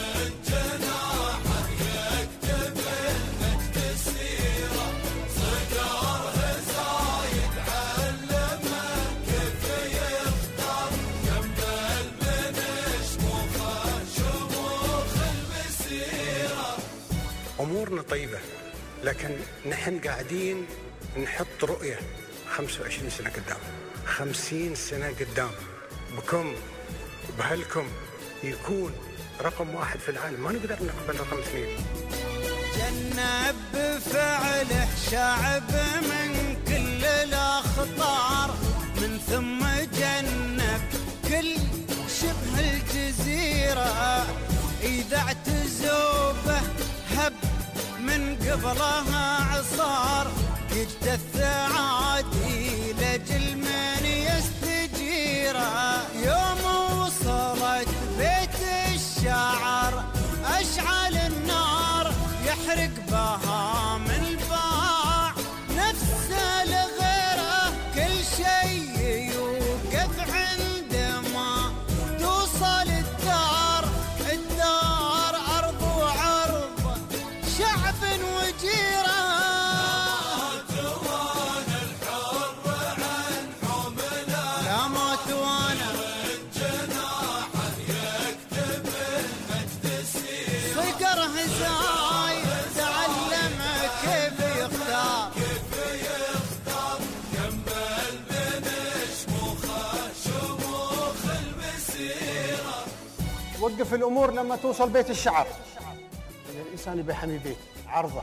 Speaker 3: جناحه يكتب المجد السيره، صقره زايد علمه كيف يختار، جنبه من شموخ المسيره.
Speaker 18: أمورنا طيبة، لكن نحن قاعدين نحط رؤية 25 سنة قدام، 50 سنة قدام، بكم بهلكم يكون رقم 1 في العالم، ما نقدر نقبل رقم 2.
Speaker 3: جنب بفعله شعب من كل الأخطار، من ثم جنب كل شبه الجزيرة، إذا اعتزوبه هب من قبلها عصار، يجتث عادي لجل من يستجيره، يحرق بها من باع نفسه لغيره كل شيء يوقف عندما توصل الدار أرض وعرض شعب وجيره
Speaker 18: وقف الأمور لما توصل بيت الشعر. الإنسان يبي يحمي بيت عرضه،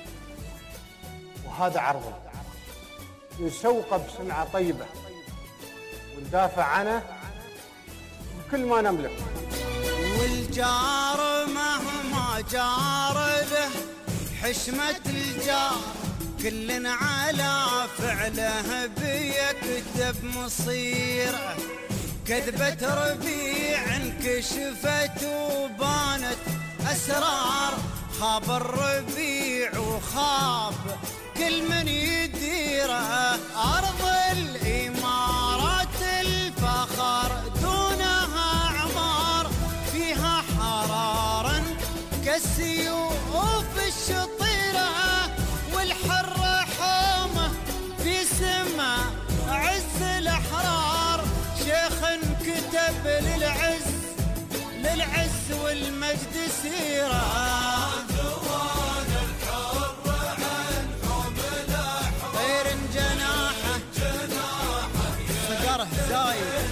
Speaker 18: وهذا عرضه نسوقه بصنعة طيبة وندافع عنه بكل ما نملك.
Speaker 3: والجار مهما جار له حشمة الجار كل على فعله بيكتب مصيره. كذبة ربيع انكشفت وبانت أسرار خاب الربيع وخاب كل من يديره. أرض الإمارات الفخر دونها عمار فيها حرارا كالسيوف الشطيرة والحر حومه في سما عز الأحرار. شيخ كتب للعز والمجد سيرة. طير جناحه صقره زايد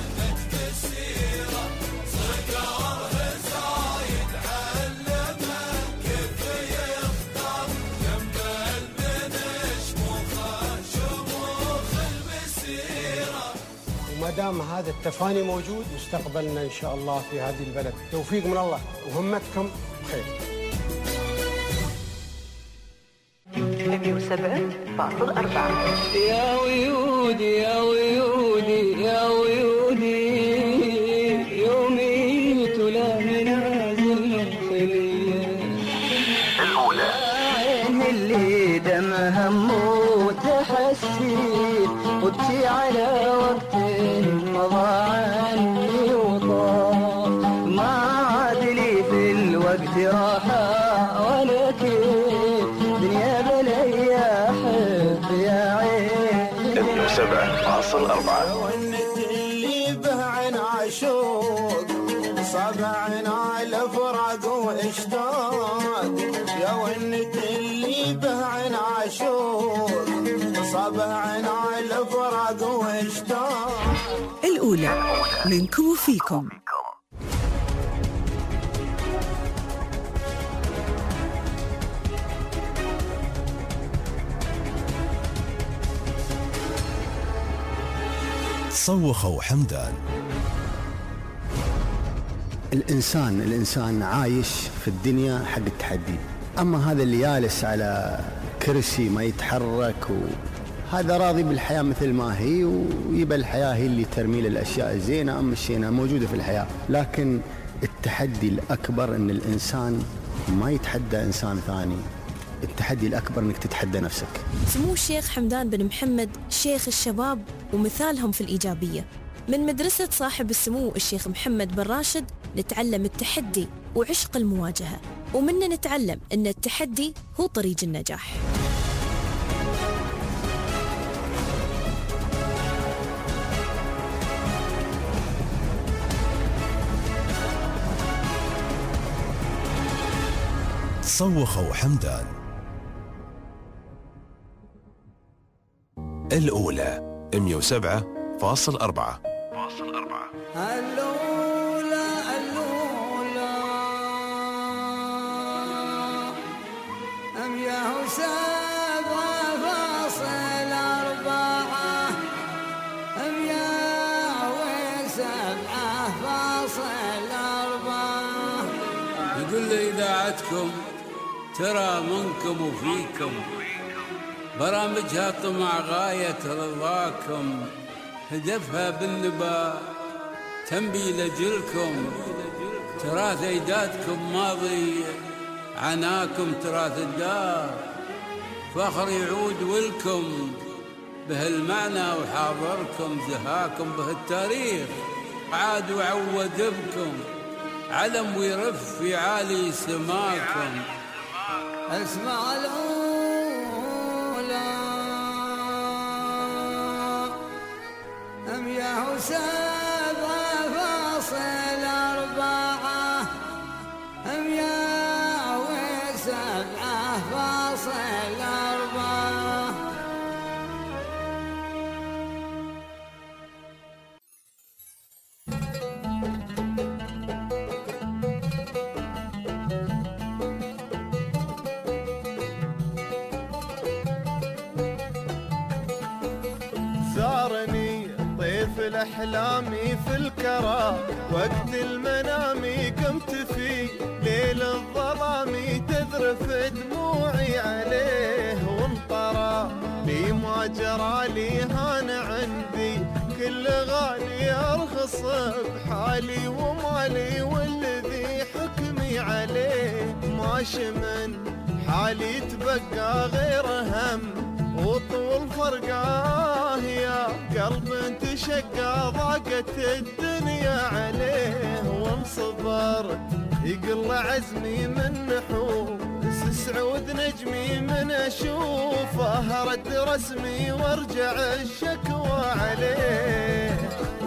Speaker 3: علمه كيف يخطر جنب البنش شموخ المسيرة.
Speaker 18: وما دام هذا التفاني موجود مستقبلنا إن شاء الله في هذه البلد توفيق من الله وهمتكم خير.
Speaker 6: 107.4
Speaker 17: يا ويودي يا ويودي يا ويودي يومي تلا منازل خليه الأولى عين اللي دمها متحسين وابكي على وقت مضى عني وطار ما عاد لي في الوقت راحة ولا كيف دنيا بلي أحب يا عين
Speaker 3: 107.4 والنت اللي به عن عشوق صاب عنا الفراق واشتاق يا والنت اللي به عن عشوق صاب عنا الفراق واشتاق.
Speaker 6: الأولى منكم وفيكم.
Speaker 1: صوخوا حمدان.
Speaker 5: الإنسان عايش في الدنيا حق التحدي، أما هذا اللي جالس على كرسي ما يتحرك هذا راضي بالحياة مثل ما هي ويبى الحياة هي اللي ترمي له الأشياء الزينة أما الشينة موجودة في الحياة. لكن التحدي الأكبر أن الإنسان ما يتحدى إنسان ثاني، التحدي الأكبر أنك تتحدى نفسك.
Speaker 19: سمو الشيخ حمدان بن محمد شيخ الشباب ومثالهم في الإيجابية. من مدرسة صاحب السمو الشيخ محمد بن راشد نتعلم التحدي وعشق المواجهة، ومنه نتعلم أن التحدي هو طريق النجاح.
Speaker 1: صوخوا حمدان. الأولى 107.4.
Speaker 11: يقول لي إذاعتكم ترى منكم وفيكم برامجها طمع غاية رضاكم، هدفها بالنبا تنبي لجلكم، تراث أجدادكم ماضي عناكم تراث الدار، فخر يعود ولكم بهالمعنى وحاضركم، زهاكم بهالتاريخ عاد وعود بكم، علم ويرف في عالي سماكم.
Speaker 17: اسمع الأولى أمياه 7.4 أمياه 7.4.
Speaker 3: زارني طيف الأحلامي في الكرى، وقت المنامي قمت في ليل الظلامي، تذرف دموعي عليه وانطرى لي ما جرى لي هان عندي، كل غالي أرخص بحالي ومالي، والذي حكمي عليه ماشي من حالي تبقى غير هم، وطول فرقاه يا قلب انتشقى، ضاقت الدنيا عليه وان صبرت يقل عزمي من نحوس، سعود نجمي من اشوفه رد رسمي وارجع الشكوى عليه.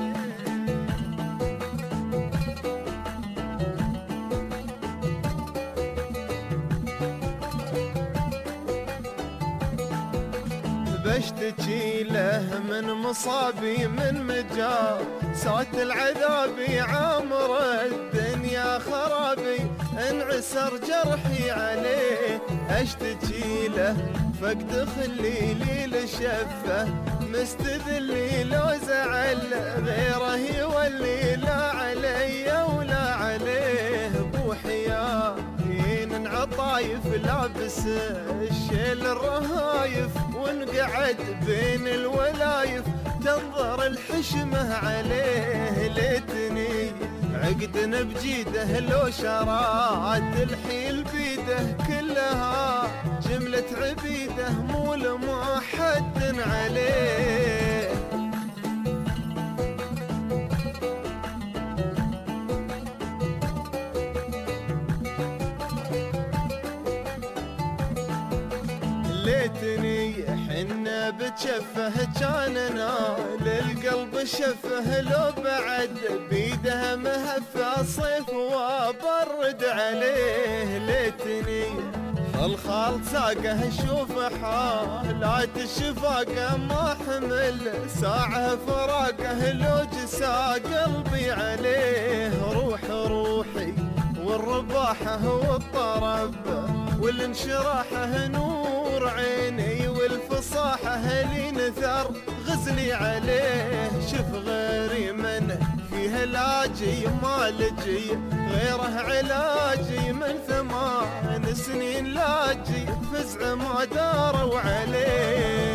Speaker 3: بشتكي له من مصابي من مجار، سات العذابي عامر الدنيا خرابي، انعسر جرحي عليه اشتكي له، فقد خليلي لشفه مستذلي، لو زعل غيره يولي لا علي ولا عليه، بوحياه عطايف لابس الشيل الرهايف، ونقعد بين الولايف تنظر الحشمة عليه، ليتني عقد بجيده لو شرات الحيل بيده، كلها جملة عبيده مو لما حد عليه. ليتني حنا بتشفه كان نال القلب شفه، لو بعد بيده مهفه صيف وبرد عليه، ليتني الخال ساقه شوف حالات الشفاقه، ما حمل ساعه فراقه، لو جسى قلبي عليه، روح روحي والرباحه والطرب والانشراحه نور عيني، والفصاحة لي نثر غزلي عليه، شف غيري من فيه لاجي ما لجي، غيره علاجي من 8 سنين لاجي، فزع ما داروا عليه.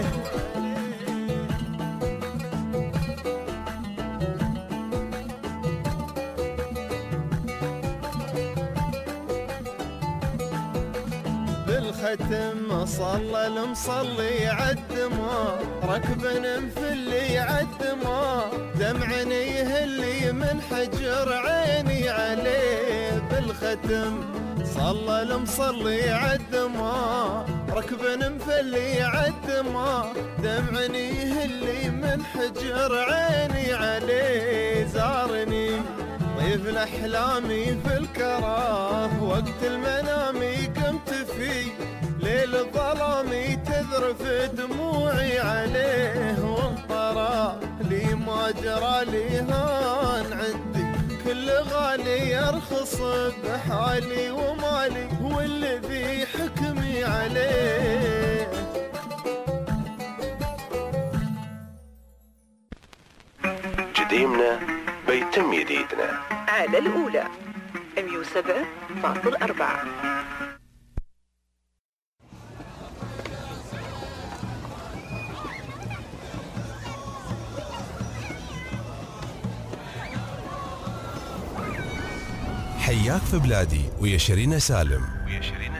Speaker 3: بالختم صلى المصلي عالدماء، ركبا مفلي عالدماء، دمعني يهلي من حجر عيني عليه، بالختم صلى المصلي عالدماء، ركبا مفلي عالدماء، دمعني يهلي من حجر عيني عليه، زارني طيف الأحلامي في الكراه، وقت المنامي قمت في ليل الظلامي، تذرف دموعي عليه وانطرى لي ما جرى لي هان عندي، كل غالي يرخص بحالي ومالي، والذي حكمي عليه.
Speaker 1: جديمنا بيتم جديدنا
Speaker 6: على الأولى 107.4.
Speaker 1: حياك في بلادي ويا شيرين سالم.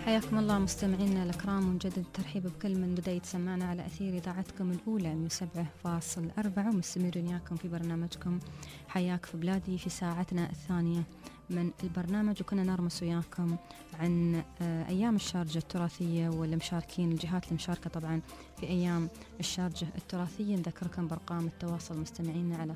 Speaker 2: حياكم الله مستمعينا الكرام، ونجدد الترحيب بكل من بدأ يتسمعنا على أثير إذاعتكم الأولى 107.4، ومستمرين وياكم في برنامجكم حياك في بلادي في ساعتنا الثانية من البرنامج. وكنا نرمس وياكم عن أيام الشارجة التراثية والمشاركين، الجهات المشاركة طبعا في أيام الشارجة التراثية. نذكركم بأرقام التواصل مستمعينا على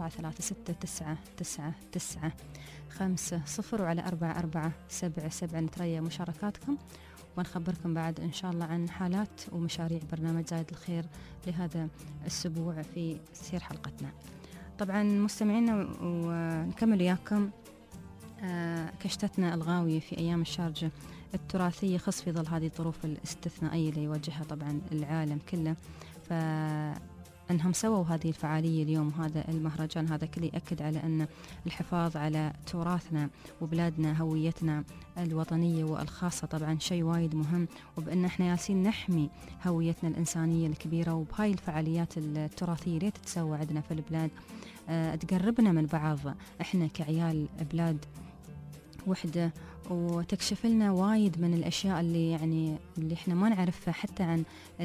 Speaker 2: 0436999950 وعلى 4477 نتريا مشاركاتكم، ونخبركم بعد إن شاء الله عن حالات ومشاريع برنامج زايد الخير لهذا الأسبوع في سير حلقتنا. طبعا مستمعينا ونكمل وياكم كشتتنا الغاوية في أيام الشارجة التراثية، خص في ظل هذه الظروف الاستثنائية اللي يواجهها طبعا العالم كله، فأنهم سووا هذه الفعالية اليوم. هذا المهرجان هذا كله يأكد على أن الحفاظ على تراثنا وبلادنا، هويتنا الوطنية والخاصة طبعا شيء وايد مهم، وبأن احنا ياسين نحمي هويتنا الإنسانية الكبيرة. وبهاي الفعاليات التراثية اللي تتسوى عندنا في البلاد تقربنا من بعض احنا كعيال بلاد وحدة، وتكشف لنا وايد من الأشياء اللي احنا ما نعرفها، حتى عن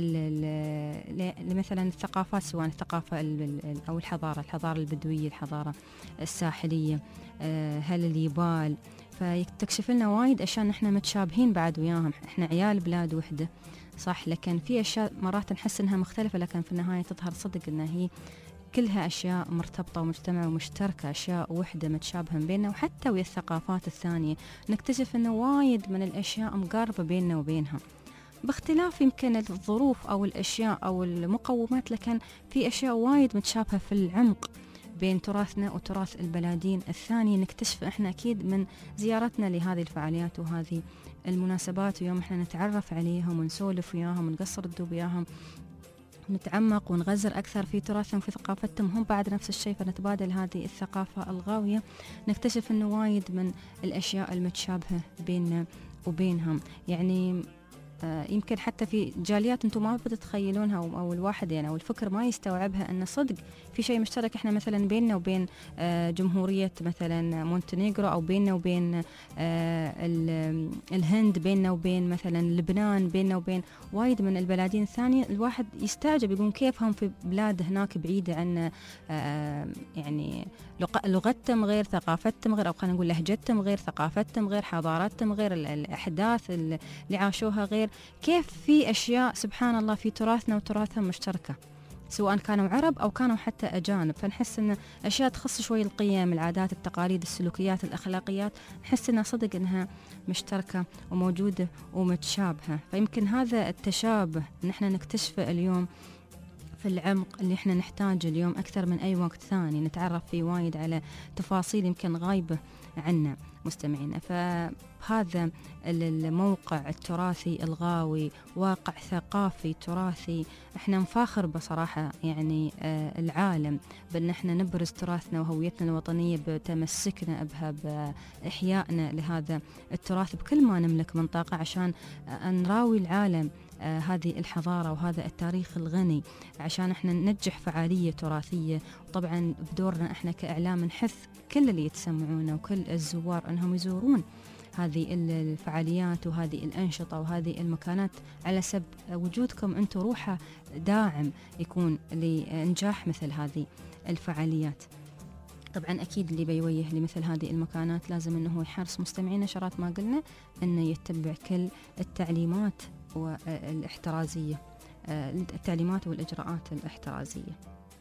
Speaker 2: مثلا الثقافات، سواء الثقافة أو الحضارة البدوية، الحضارة الساحلية، هل اليبال، فتكشف لنا وايد أشياء احنا متشابهين بعد وياهم. احنا عيال بلاد وحدة صح، لكن في أشياء مرات نحس انها مختلفة، لكن في النهاية تظهر صدق انها هي كلها أشياء مرتبطة ومجتمع ومشتركة، أشياء وحدة متشابهة بيننا. وحتى ويا الثقافات الثانية نكتشف أنه وايد من الأشياء مقاربة بيننا وبينها، باختلاف يمكن الظروف أو الأشياء أو المقومات، لكن في أشياء وايد متشابهة في العمق بين تراثنا وتراث البلادين الثانية. نكتشف إحنا أكيد من زيارتنا لهذه الفعاليات وهذه المناسبات، ويوم إحنا نتعرف عليهم ونسولف وياهم ونقصر الدوب وياهم، نتعمق ونغزر أكثر في تراثهم وفي ثقافتهم هم بعد نفس الشيء، فنتبادل هذه الثقافة الغاوية. نكتشف أنه وايد من الأشياء المتشابهة بيننا وبينهم. يعني يمكن حتى في جاليات أنتم ما بتتخيلونها، أو الواحد يعني أو الفكر ما يستوعبها، أن صدق في شيء مشترك إحنا مثلا بيننا وبين جمهورية مثلا مونتينيغرو، أو بيننا وبين الهند، بيننا وبين مثلا لبنان، بيننا وبين وايد من البلادين الثانية. الواحد يستعجب يقول كيف هم في بلاد هناك بعيدة عنا، يعني لغتهم غير، ثقافتهم غير، أو خلينا نقول لهجتهم غير، ثقافتهم غير، حضارتهم غير، الأحداث اللي عاشوها غير. كيف في أشياء سبحان الله في تراثنا وتراثهم مشتركة، سواء كانوا عرب أو كانوا حتى أجانب. فنحس أن أشياء تخص شوي القيم، العادات، التقاليد، السلوكيات، الأخلاقيات، نحس أنها صدق أنها مشتركة وموجودة ومتشابهة. فيمكن هذا التشابه نحن نكتشفه اليوم في العمق اللي احنا نحتاج اليوم أكثر من أي وقت ثاني، نتعرف فيه وايد على تفاصيل يمكن غايبة عنا مستمعينا. فهذا الموقع التراثي الغاوي واقع ثقافي تراثي احنا نفاخر بصراحة، يعني العالم بأن احنا نبرز تراثنا وهويتنا الوطنية بتمسكنا بها، بإحيائنا لهذا التراث بكل ما نملك من طاقة، عشان نراوي العالم هذه الحضارة وهذا التاريخ الغني، عشان احنا ننجح فعالية تراثية. وطبعا بدورنا احنا كإعلام نحث كل اللي يتسمعون وكل الزوار أنهم يزورون هذه الفعاليات وهذه الأنشطة وهذه المكانات، على سبب وجودكم أنتم روحه داعم يكون لإنجاح مثل هذه الفعاليات. طبعا أكيد اللي بيوجه لمثل هذه المكانات لازم أنه يحرص مستمعين شرات ما قلنا، أنه يتبع كل التعليمات والاحترازية، التعليمات والإجراءات الاحترازية.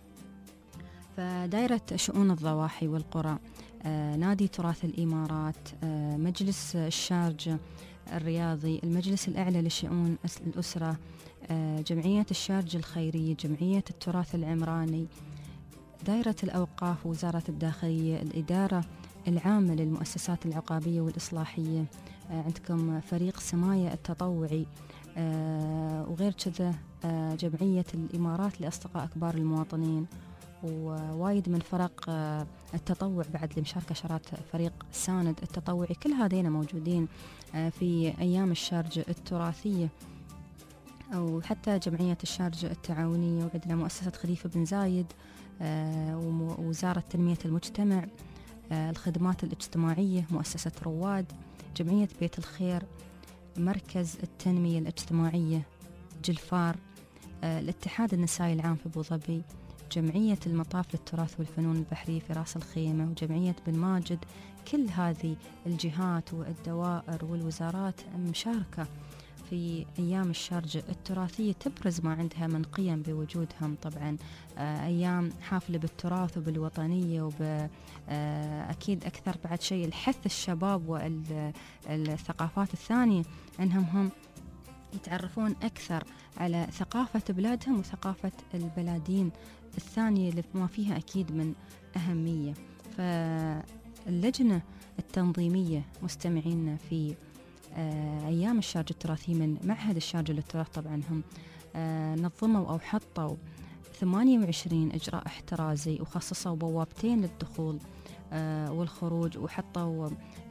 Speaker 2: فدائرة شؤون الضواحي والقرى، نادي تراث الإمارات، مجلس الشارجة الرياضي، المجلس الأعلى لشؤون الأسرة، جمعية الشارجة الخيرية، جمعية التراث العمراني، دائرة الأوقاف، وزارة الداخلية، الإدارة العامة للمؤسسات العقابية والإصلاحية، عندكم فريق سماية التطوعي، وغير كذا جمعية الإمارات لأصدقاء كبار المواطنين، ووايد من فرق التطوع بعد المشاركة، شرات فريق ساند التطوعي. كل هذين موجودين في أيام الشارجة التراثية، أو حتى جمعية الشارجة التعاونية، وعندنا مؤسسة خليفة بن زايد، ووزارة تنمية المجتمع، الخدمات الاجتماعية، مؤسسة رواد، جمعية بيت الخير، مركز التنمية الاجتماعية جلفار، الاتحاد النسائي العام في أبو ظبي، جمعية المطاف للتراث والفنون البحرية في راس الخيمة، وجمعية بن ماجد. كل هذه الجهات والدوائر والوزارات مشاركة في أيام الشارجة التراثية، تبرز ما عندها من قيم بوجودهم. طبعا أيام حافلة بالتراث وبالوطنية أكيد أكثر بعد شيء الحث الشباب والثقافات الثانية أنهم هم يتعرفون أكثر على ثقافة بلادهم وثقافة البلادين الثانية اللي ما فيها أكيد من أهمية. فاللجنة التنظيمية مستمعين في أيام الشارجة التراثية من معهد الشارجة للتراث، طبعا هم نظموا أو حطوا 28 إجراء احترازي، وخصصوا بوابتين للدخول والخروج، وحطوا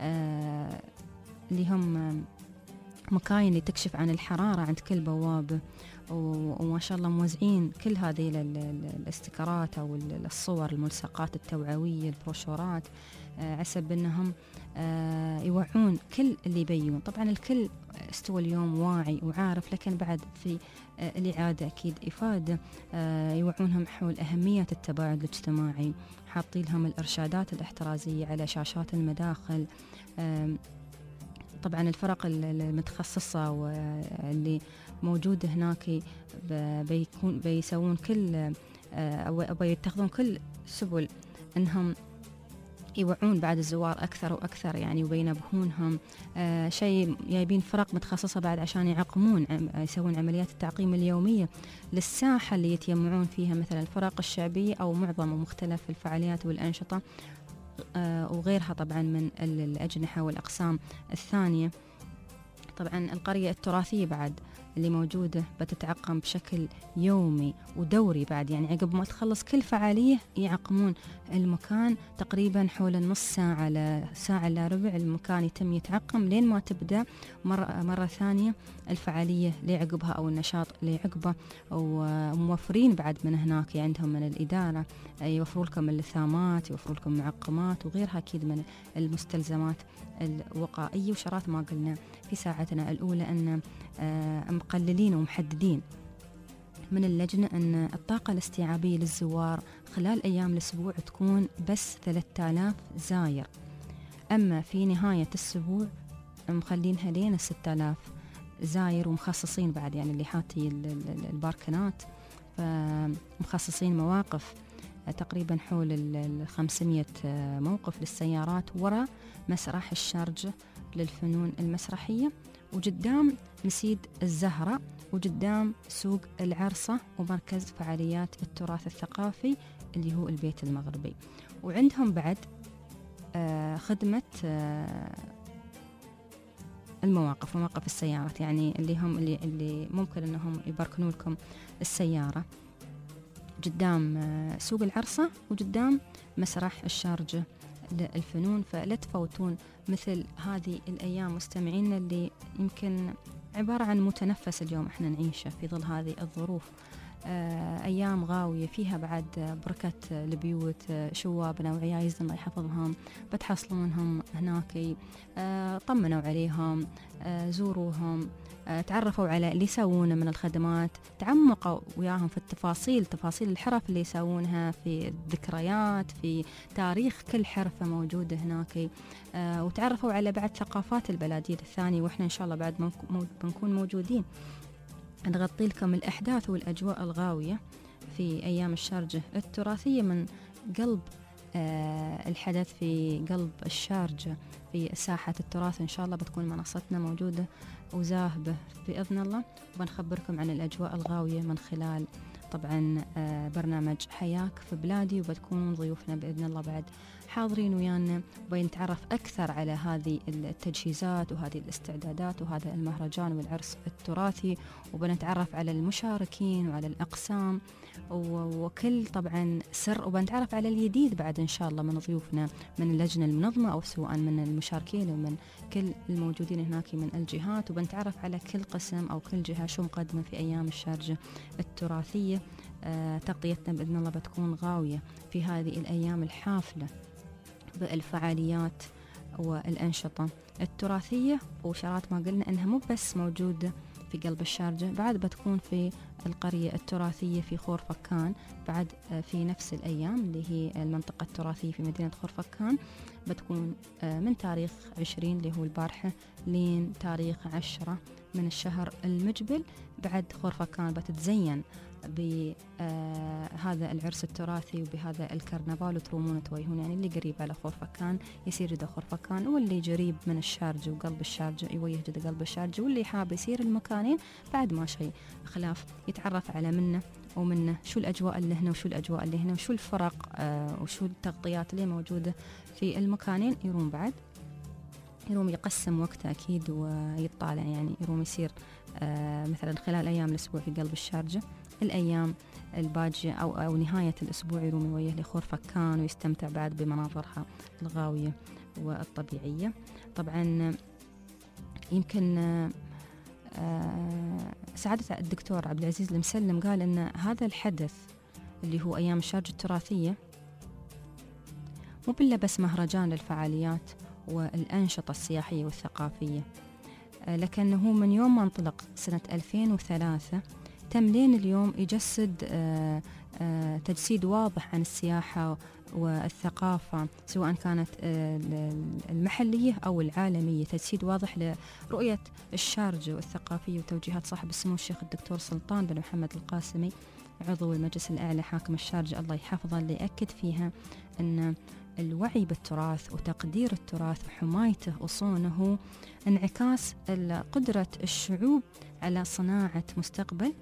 Speaker 2: اللي هم مكاين اللي تكشف عن الحرارة عند كل بوابة، وما شاء الله موزعين كل هذه الاستيكرات أو الصور، الملصقات التوعوية، البروشورات، عسب أنهم يوعون كل اللي يبيون. طبعا الكل استوى اليوم واعي وعارف، لكن بعد في الإعادة أكيد إفادة، يوعونهم حول أهمية التباعد الاجتماعي، حاطين لهم الإرشادات الاحترازية على شاشات المداخل. طبعا الفرق المتخصصة واللي موجودة هناك بيسوون كل أو بيتخذون كل سبل أنهم يوعون بعد الزوار أكثر وأكثر يعني، وبينبهونهم. شيء جايبين فرق متخصصة بعد عشان يعقمون، يسوون عمليات التعقيم اليومية للساحة اللي يتجمعون فيها، مثلا الفرق الشعبية أو معظم ومختلف الفعاليات والأنشطة وغيرها طبعا من الأجنحة والأقسام الثانية. طبعا القرية التراثية بعد اللي موجودة بتتعقم بشكل يومي ودوري بعد، يعني عقب ما تخلص كل فعالية يعقمون المكان تقريبا حول النص ساعة لساعة إلا ربع، المكان يتم يتعقم لين ما تبدأ مرة ثانية الفعالية اللي عقبها أو النشاط اللي عقبه. وموفرين بعد من هناك عندهم من الإدارة يوفروا لكم اللثامات، يوفروا لكم معقمات وغيرها أكيد من المستلزمات الوقائية. وشرات ما قلنا في ساعتنا الأولى أن مقللين ومحددين من اللجنة أن الطاقة الاستيعابية للزوار خلال أيام الأسبوع تكون بس 3000 زاير، أما في نهاية الأسبوع مخلينها لين 6000 زاير، ومخصصين بعد يعني اللي حاتي الباركنات، فمخصصين مواقف تقريبا حول 500 موقف للسيارات وراء مسرح الشارجة للفنون المسرحية، وقدام مسيد الزهرة، وقدام سوق العرصة، ومركز فعاليات التراث الثقافي اللي هو البيت المغربي. وعندهم بعد خدمة المواقف، مواقف السيارات، يعني اللي هم اللي ممكن انهم يبركنوا لكم السيارة قدام سوق العرصة وقدام مسرح الشارجة للفنون. فلا تفوتون مثل هذه الأيام مستمعين، اللي يمكن عبارة عن متنفس اليوم احنا نعيشه في ظل هذه الظروف. أيام غاوية فيها بعد بركة البيوت، شوابنا وعيايزنا الله يحفظهم بتحصلونهم هناك، طمنوا عليهم، زوروهم، تعرفوا على اللي يسوونه من الخدمات، تعمقوا وياهم في التفاصيل، تفاصيل الحرف اللي يسوونها، في الذكريات، في تاريخ كل حرفة موجودة هناك، وتعرفوا على بعد ثقافات البلادين الثانية. وإحنا إن شاء الله بعد بنكون موجودين نغطي لكم الأحداث والأجواء الغاوية في أيام الشارجة التراثية من قلب الحدث، في قلب الشارجة في ساحة التراث. إن شاء الله بتكون منصتنا موجودة وزاهبة بإذن الله، وبنخبركم عن الأجواء الغاوية من خلال طبعا برنامج حياك في بلادي، وبتكونون ضيوفنا بإذن الله بعد حاضرين ويانا، وبنتعرف أكثر على هذه التجهيزات وهذه الاستعدادات وهذا المهرجان والعرس التراثي، وبنتعرف على المشاركين وعلى الأقسام وكل طبعا سر، وبنتعرف على الجديد بعد إن شاء الله من ضيوفنا من اللجنة المنظمة أو سواء من المشاركين ومن كل الموجودين هناك من الجهات، وبنتعرف على كل قسم أو كل جهة شو مقدمة في أيام الشارجة التراثية. تغطيتنا بإذن الله بتكون غاوية في هذه الأيام الحافلة بالفعاليات والأنشطة التراثية، وشارات ما قلنا أنها مو بس موجودة في قلب الشارجة، بعد بتكون في القرية التراثية في خورفكان بعد في نفس الأيام، اللي هي المنطقة التراثية في مدينة خورفكان، بتكون من تاريخ 20 اللي هو البارحة لين تاريخ 10 من الشهر المقبل. بعد خورفكان بتتزين بهذا العرس التراثي وبهذا الكرنفال، وترومون تويهون، يعني اللي قريب على خورفكان يصير يده خورفكان، واللي قريب من الشارجة وقلب الشارجة يويه جده قلب الشارجة، واللي حاب يصير المكانين بعد ما شيء خلاف يتعرف على منه ومنه شو الأجواء اللي هنا وشو الأجواء اللي هنا وشو الفرق وشو التغطيات اللي موجودة في المكانين. يروم بعد يروم يقسم وقته أكيد ويطالع، يعني يروم يصير مثلا خلال أيام الأسبوع في قلب الشارجة، الأيام الباجية أو نهاية الأسبوع يروم يويه لخورفكان ويستمتع بعد بمناظرها الغاوية والطبيعية. طبعا يمكن سعادة الدكتور عبد العزيز المسلم قال أن هذا الحدث اللي هو أيام الشارجة التراثية مو بالله بس مهرجان للفعاليات والأنشطة السياحية والثقافية، لكنه من يوم ما انطلق سنة 2003 تم لين اليوم يجسد تجسيد واضح عن السياحة والثقافة سواء كانت المحلية أو العالمية، تجسيد واضح لرؤية الشارجة والثقافية وتوجيهات صاحب السمو الشيخ الدكتور سلطان بن محمد القاسمي عضو المجلس الأعلى حاكم الشارجة الله يحفظه، اللي أكد فيها أن الوعي بالتراث وتقدير التراث وحمايته وصونه انعكاس قدرة الشعوب على صناعة مستقبل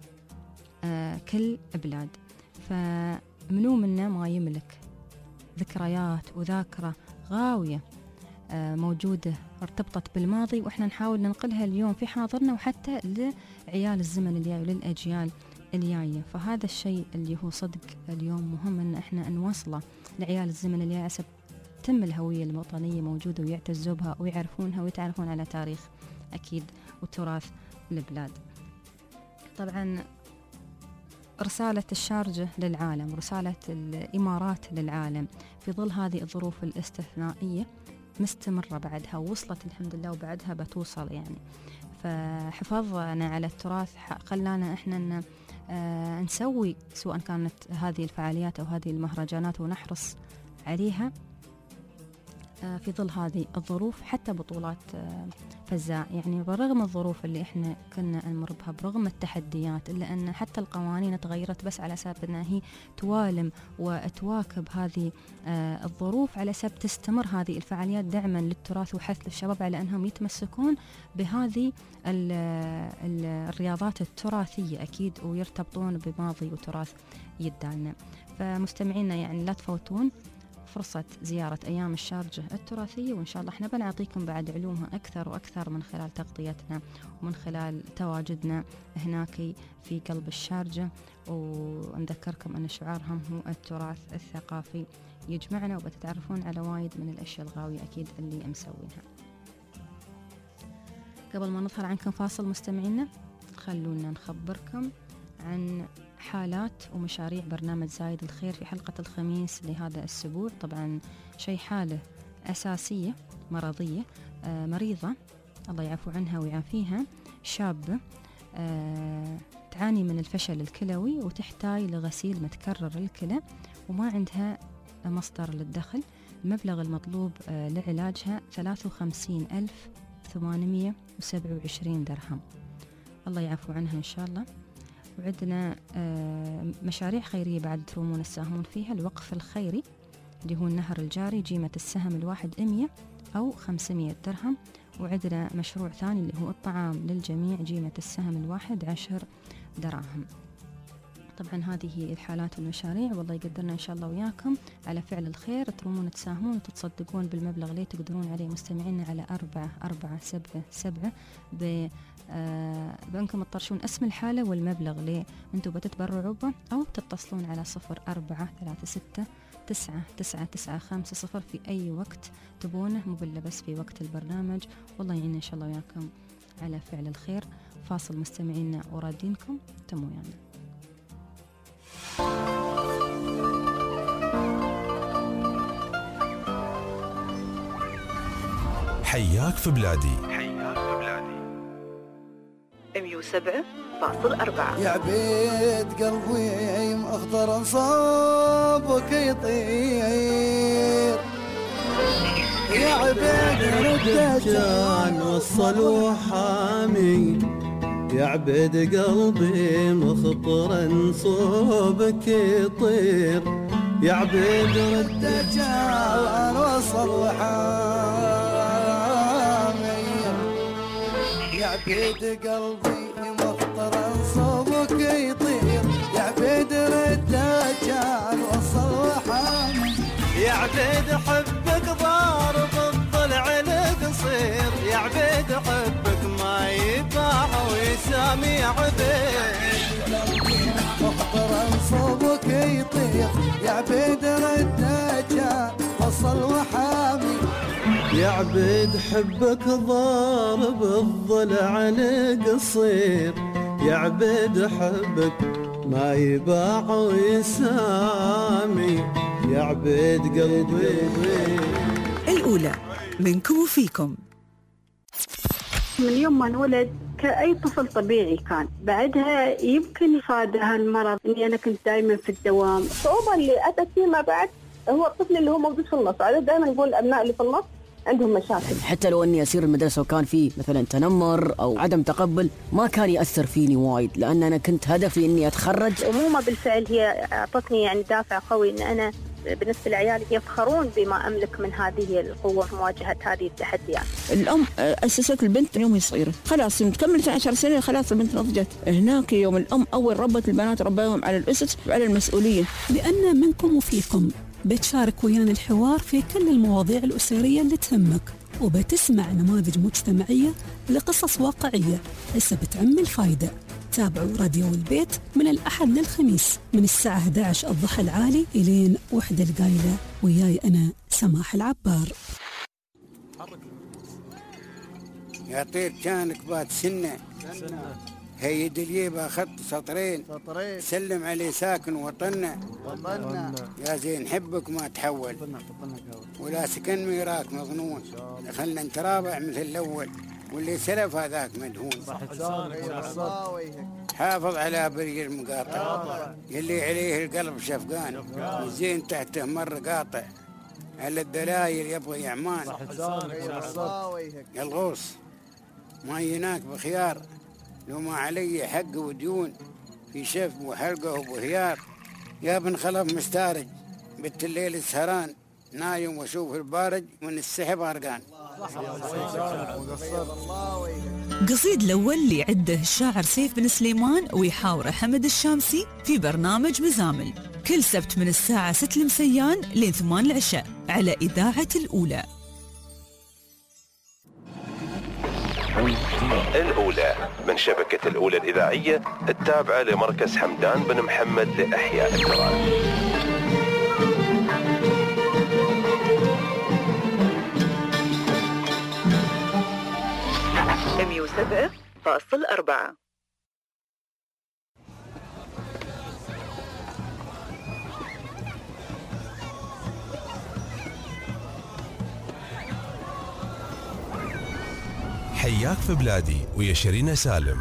Speaker 2: كل بلاد. فمنو منا ما يملك ذكريات وذاكرة غاوية موجودة ارتبطت بالماضي، وإحنا نحاول ننقلها اليوم في حاضرنا وحتى لعيال الزمن الجاي وللأجيال الجاية. فهذا الشيء اللي هو صدق اليوم مهم أن إحنا نوصله لعيال الزمن الجاي عشان تم الهوية الوطنية موجودة ويعتزوا بها ويعرفونها ويتعرفون على تاريخ أكيد وتراث البلاد. طبعا رسالة الشارجة للعالم، رسالة الإمارات للعالم في ظل هذه الظروف الاستثنائية مستمرة بعدها، ووصلت الحمد لله وبعدها بتوصل يعني. فحفاظنا على التراث خلانا إحنا نسوي سواء كانت هذه الفعاليات أو هذه المهرجانات ونحرص عليها في ظل هذه الظروف، حتى بطولات فزاع يعني برغم الظروف اللي احنا كنا نمر بها، برغم التحديات، إلا أن حتى القوانين تغيرت بس على أساس أنها هي توالم وتواكب هذه الظروف على أساس تستمر هذه الفعاليات دعما للتراث وحث للشباب على أنهم يتمسكون بهذه الرياضات التراثية أكيد ويرتبطون بماضي وتراث يدالنا. فمستمعينا يعني لا تفوتون فرصة زيارة أيام الشارجة التراثية، وإن شاء الله احنا بنعطيكم بعد علومها أكثر وأكثر من خلال تغطيتنا ومن خلال تواجدنا هناك في قلب الشارجة. ونذكركم أن شعارهم هو التراث الثقافي يجمعنا، وبتتعرفون على وايد من الأشياء الغاوية أكيد اللي مسوينها. قبل ما نظهر عنكم فاصل مستمعينا، خلونا نخبركم عن حالات ومشاريع برنامج زايد الخير في حلقة الخميس لهذا الأسبوع. طبعا شيء حالة أساسية مرضية، مريضة الله يعفو عنها ويعافيها، شابة تعاني من الفشل الكلوي وتحتاج لغسيل متكرر الكلى وما عندها مصدر للدخل. المبلغ المطلوب لعلاجها 53,827 درهم. الله يعفو عنها إن شاء الله. وعندنا مشاريع خيرية بعد ترومون الساهمون فيها. الوقف الخيري اللي هو النهر الجاري جيمة السهم الواحد 100 أو 500 درهم. وعندنا مشروع ثاني اللي هو الطعام للجميع جيمة السهم الواحد 10 دراهم. طبعا هذه الحالات والمشاريع، والله يقدرنا إن شاء الله وياكم على فعل الخير، ترومون تساهمون وتتصدقون بالمبلغ اللي تقدرون عليه مستمعينا على 4477 بأنكم تطرشون اسم الحالة والمبلغ اللي أنتم بتتبرعوا به، أو تتصلون على 0436999950 في أي وقت تبونه، مو بالله بس في وقت البرنامج. والله يعيننا إن شاء الله وياكم على فعل الخير. فاصل مستمعينا ورادينكم تمو يعني.
Speaker 1: حياك في بلادي.
Speaker 20: 107.4.
Speaker 17: يا عبيد قلبي مخضر صوبك يطير، يا عبيد الدجال وصل وحامي، يا عبيد قلبي مخطر صوبك يطير، يا عبيد الدجال وصل وحامي، يا عبيد قلبي مخطر صوبك يطير، يا عبيد الدجال وصل وحامي، يا عبيد حبك ضارب الضلع القصير، يا عبيد حبك ما يباع ويسامي، يا عبيد مخطر صوبك يطير، يا عبيد الدجال وصل وحامي، يا عبيد حبك ضارب الضلع القصير، يا عبيد حبك ما يباع ويسامي، يا عبيد قلبي.
Speaker 6: الأولى منكم وفيكم.
Speaker 21: من يوم ما انولد كأي طفل طبيعي كان، بعدها يمكن فاد هالمرض اني انا كنت دائما في الدوام.
Speaker 22: الصعوبة اللي اتت فيما بعد هو الطفل اللي هو موجود في النص، هذا دائما نقول الابناء اللي في النص عندهم مشاكل.
Speaker 23: حتى لو اني اسير المدرسه وكان في مثلا تنمر او عدم تقبل ما كان ياثر فيني وايد، لان انا كنت هدفي اني اتخرج.
Speaker 22: أمومة بالفعل هي اعطتني يعني دافع قوي ان انا بالنسبه لعيالي يفخرون بما املك من هذه القوه في مواجهه هذه التحديات.
Speaker 24: الام اسست البنت من يوم هي صغيره، خلاص تكملت 10 سنين خلاص البنت نضجت. هناك يوم الام اول ربت البنات رباهم على الاسس وعلى المسؤوليه.
Speaker 25: لان منكم وفيكم بتشارك ويانا الحوار في كل المواضيع الأسرية اللي تهمك، وبتسمع نماذج مجتمعية لقصص واقعية هسه بتعم الفايدة. تابعوا راديو البيت من الأحد للخميس من الساعة 11 الضحى العالي إلين 1 القايلة، وياي أنا سماح العبار.
Speaker 26: يا طير كانك بات سنة هي دليبة خط سطرين، سلم عليه ساكن وطننا، يا زين حبك ما تحول ولا سكن ميراك مظنون، دخلنا نترابع مثل الأول واللي سلف هذاك مدهون. حافظ على بري المقاطع يلي عليه القلب شفقان، والزين تحته مر قاطع، على الدلايل يبغي يعمان. يا الغوص ما يناك بخيار، لو ما علي حق وديون في شف وحلقه وبهيار. يا بن خلف مستارج بنت الليل السهران، نايم واشوف البارج من السحب غرقان.
Speaker 6: قصيد الأول اللي عده الشاعر سيف بن سليمان ويحاوره حمد الشامسي في برنامج مزامل كل سبت من الساعة 6 المسيان لين 8 العشاء على إذاعة الأولى.
Speaker 1: الأولى من شبكة الأولى الإذاعية التابعة لمركز حمدان بن محمد لإحياء التراث.
Speaker 20: .4.
Speaker 1: حياك في بلادي ويا شيرين سالم.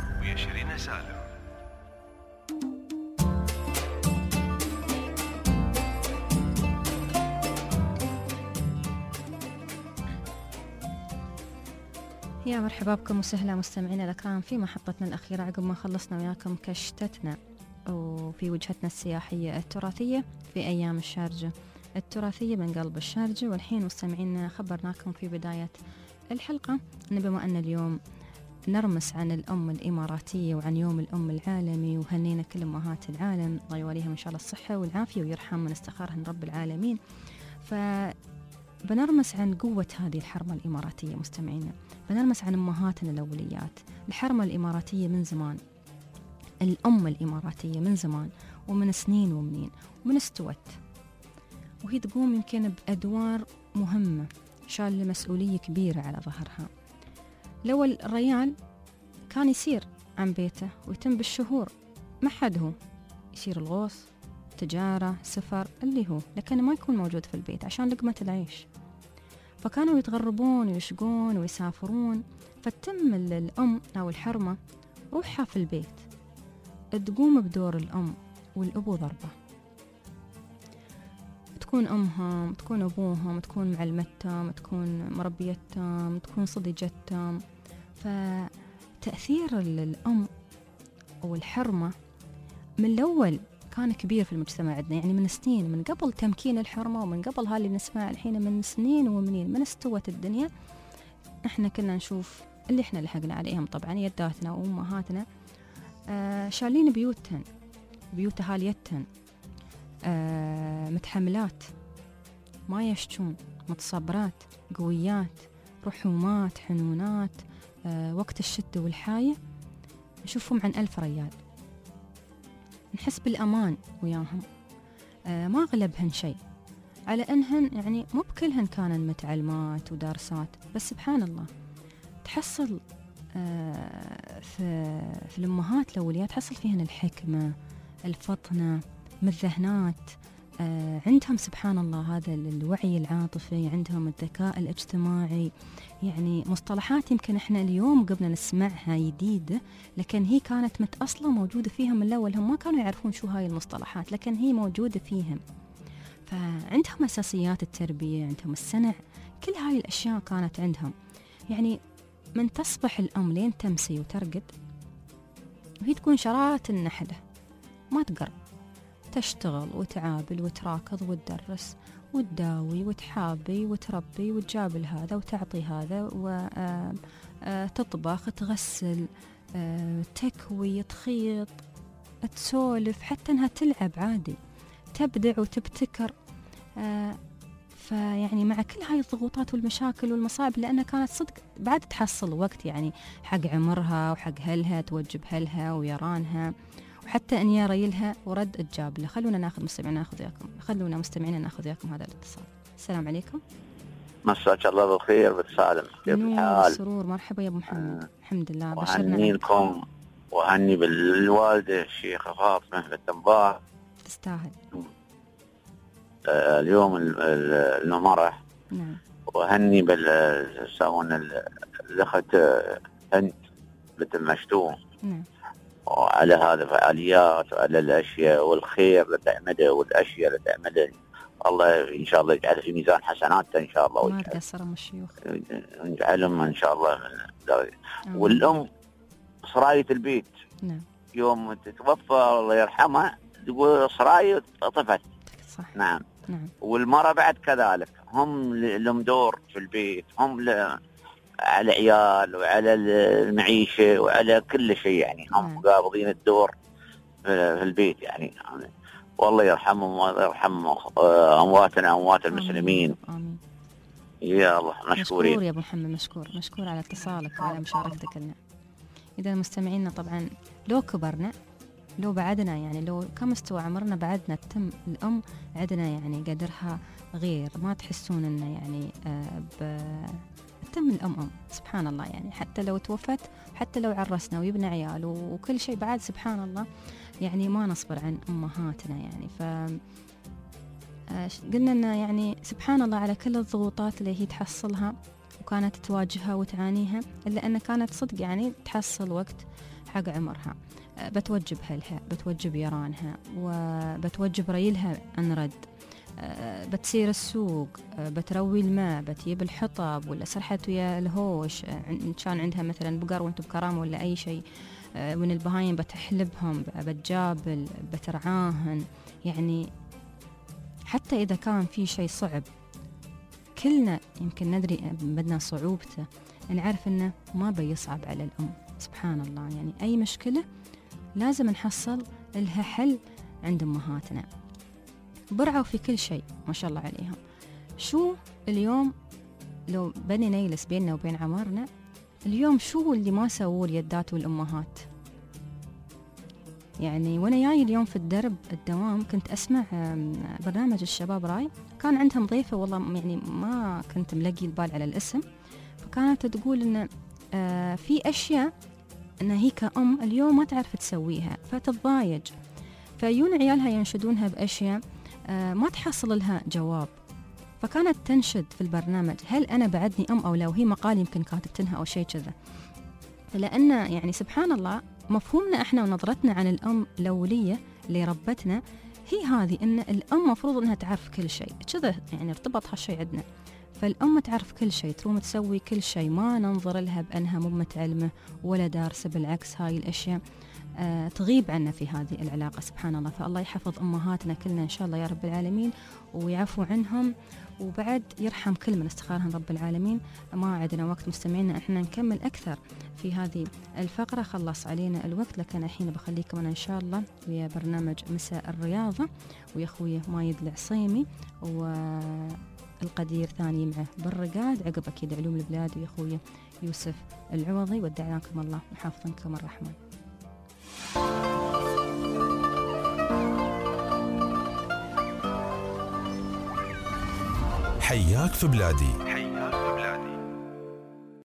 Speaker 2: يا مرحبا بكم وسهلا مستمعينا الأكرام في محطتنا الأخيرة عقب ما خلصنا وياكم كشتتنا وفي وجهتنا السياحية التراثية في أيام الشارجة التراثية من قلب الشارجة. والحين مستمعينا خبرناكم في بداية الحلقة أن بما أن اليوم نرمس عن الأم الإماراتية وعن يوم الأم العالمي وهنينا كل أمهات العالم، الله يوليهم إن شاء الله الصحة والعافية ويرحم من استخارهن رب العالمين. فبنرمس عن قوة هذه الحرمة الإماراتية مستمعينا، بنرمس عن أمهاتنا الأوليات. الحرمة الإماراتية من زمان، الأم الإماراتية من زمان ومن سنين ومنين ومن استوت، وهي تقوم يمكن بأدوار مهمة، شال مسؤولية كبيرة على ظهرها. الأول الريال كان يسير عن بيته ويتم بالشهور، ما حد هو يسير الغوص، تجارة، سفر، اللي هو، لكنه ما يكون موجود في البيت عشان لقمة العيش. فكانوا يتغربون ويشقون ويسافرون، فتم الأم أو الحرمة روحها في البيت تقوم بدور الأم والأبو ضربة، تكون أمهم، تكون أبوهم، تكون معلمتهم، تكون مربيتهم، تكون صديقتهم. فتأثير الأم أو الحرمة من الأول كان كبير في المجتمع عندنا، يعني من سنين، من قبل تمكين الحرمة ومن قبل هاللي بنسمع الحين، من سنين ومنين من استوت الدنيا احنا كنا نشوف اللي احنا لحقنا عليهم طبعا يداتنا وأمهاتنا شالين بيوتهن، بيوت أهاليتهن، متحملات، ما يشتون، متصبرات، قويات، رحومات، حنونات. وقت الشدة والحاية نشوفهم عن 1000 ريال، نحس بالأمان وياهم. ما غلبهن شيء، على أنهن يعني مو بكلهن كانن متعلمات ودارسات، بس سبحان الله تحصل في الأمهات الأوليات تحصل فيهن الحكمة، الفطنة، مذهنات، عندهم سبحان الله هذا الوعي العاطفي، عندهم الذكاء الاجتماعي، يعني مصطلحات يمكن احنا اليوم قبل نسمعها جديدة، لكن هي كانت متأصلة موجودة فيهم من الأول، هم ما كانوا يعرفون شو هاي المصطلحات لكن هي موجودة فيهم. فعندهم أساسيات التربية، عندهم السنع، كل هاي الأشياء كانت عندهم. يعني من تصبح الأم لين تمسي وترقد وهي تكون شراعة النحلة، ما تقرب، تشتغل وتعابل وتراكض وتدرس وتداوي وتحابي وتربي وتجابل هذا وتعطي هذا، وتطبخ، تغسل، تكوي، تخيط، تسولف، حتى انها تلعب عادي، تبدع وتبتكر. فيعني مع كل هاي الضغوطات والمشاكل والمصاعب، لأنها كانت صدق بعد تحصل وقت يعني حق عمرها وحق هلها، توجب هلها ويرانها، وحتى أن يريلها ورد الجابلة. خلونا ناخذ مستمعين ناخذ وياكم هذا الاتصال. السلام عليكم.
Speaker 4: مساك الله بالخير بالسالم، كيف الحال؟
Speaker 2: سرور، مرحبا يا أبو محمد. الحمد لله، بشرنا.
Speaker 4: وهنيكم وهني بالوالدة الشيخة فاطمة بالتنباه،
Speaker 2: تستاهل.
Speaker 4: اليوم المرح.
Speaker 2: نعم.
Speaker 4: وهني يسمون الأخت هند بنت مشتوم.
Speaker 2: نعم.
Speaker 4: وعلى هذا فعاليات وعلى الأشياء والخير اللي تعمله والأشياء اللي تعمله، الله إن شاء الله يجعل في ميزان حسناتها إن شاء الله،
Speaker 2: ما تقصرهم الشيوخ،
Speaker 4: ونجعلهم إن شاء الله من درجة. والأم صراية البيت.
Speaker 2: نعم.
Speaker 4: يوم تتوفى الله يرحمها تقول صراية طفت.
Speaker 2: صح.
Speaker 4: نعم.
Speaker 2: نعم.
Speaker 4: والمرأة بعد كذلك، هم لهم دور في البيت، هم على عيال وعلى المعيشة وعلى كل شيء، يعني هم قابضين الدور في البيت يعني. والله يرحمهم ويرحم أمواتنا أموات المسلمين.
Speaker 2: آمين.
Speaker 4: يا الله مشكورين.
Speaker 2: مشكور يا أبو محمد، مشكور على اتصالك وعلى مشاركتك لنا. إذا مستمعينا طبعا لو كبرنا، لو بعدنا يعني لو كم استوى عمرنا بعدنا تم الأم عندنا يعني قدرها غير، ما تحسون إنه يعني تم الأم سبحان الله. يعني حتى لو توفت، حتى لو عرسنا ويبنى عيال وكل شيء بعد سبحان الله، يعني ما نصبر عن أمهاتنا يعني. قلنا إنه يعني سبحان الله على كل الضغوطات اللي هي تحصلها وكانت تواجهها وتعانيها، إلا أن كانت صدق يعني تحصل وقت حق عمرها، بتوجب هلها، بتوجب يرانها، وبتوجب ريلها أنرد، بتسير السوق، بتروي الماء، بتجيب الحطب ولا سرحت ويا الهوش، إن كان عندها مثلا بقر وانتم بكرامة ولا أي شيء من البهايم، بتحلبهم، بتجابل، بترعاهن. يعني حتى إذا كان في شيء صعب كلنا يمكن ندري بدنا صعوبته، نعرف إنه ما بيصعب على الأم سبحان الله. يعني أي مشكلة لازم نحصل لها حل عند أمهاتنا، برعوا في كل شيء ما شاء الله عليهم. شو اليوم لو بني نيلس بيننا وبين عمرنا اليوم، شو اللي ما سووه اليدات والأمهات؟ يعني وأنا جاي اليوم في الدوام كنت أسمع برنامج الشباب راي، كان عندهم ضيفة والله يعني ما كنت ملقي البال على الاسم، فكانت تقول إن في أشياء إن هي كأم اليوم ما تعرف تسويها فتتضايج، فيون عيالها ينشدونها بأشياء ما تحصل لها جواب، فكانت تنشد في البرنامج هل أنا بعدني أم أو لا، وهي مقال يمكن كاتبتنها أو شيء كذا. لأن يعني سبحان الله مفهومنا إحنا ونظرتنا عن الأم الأولية اللي ربتنا هي هذه، إن الأم مفروض إنها تعرف كل شيء كذا، يعني ارتبط هالشيء عندنا. فالأم تعرف كل شيء، تروم تسوي كل شيء، ما ننظر لها بأنها مو متعلمة ولا دارسة، بالعكس هاي الأشياء تغيب عنا في هذه العلاقة سبحان الله. فالله يحفظ أمهاتنا كلنا إن شاء الله يا رب العالمين، ويعفو عنهم، وبعد يرحم كل من استخارهم رب العالمين. ما عندنا وقت مستمعينا احنا نكمل أكثر في هذه الفقرة، خلص علينا الوقت، لكن الحين بخليكم أنا إن شاء الله ويا برنامج مساء الرياضة ويا أخوي مايد العصيمي والقدير ثاني معه بالرقاد، عقب أكيد علوم البلاد ويا أخوي يوسف العوضي. ودعناكم الله وحافظنكم الرحمن.
Speaker 1: حياك في بلادي.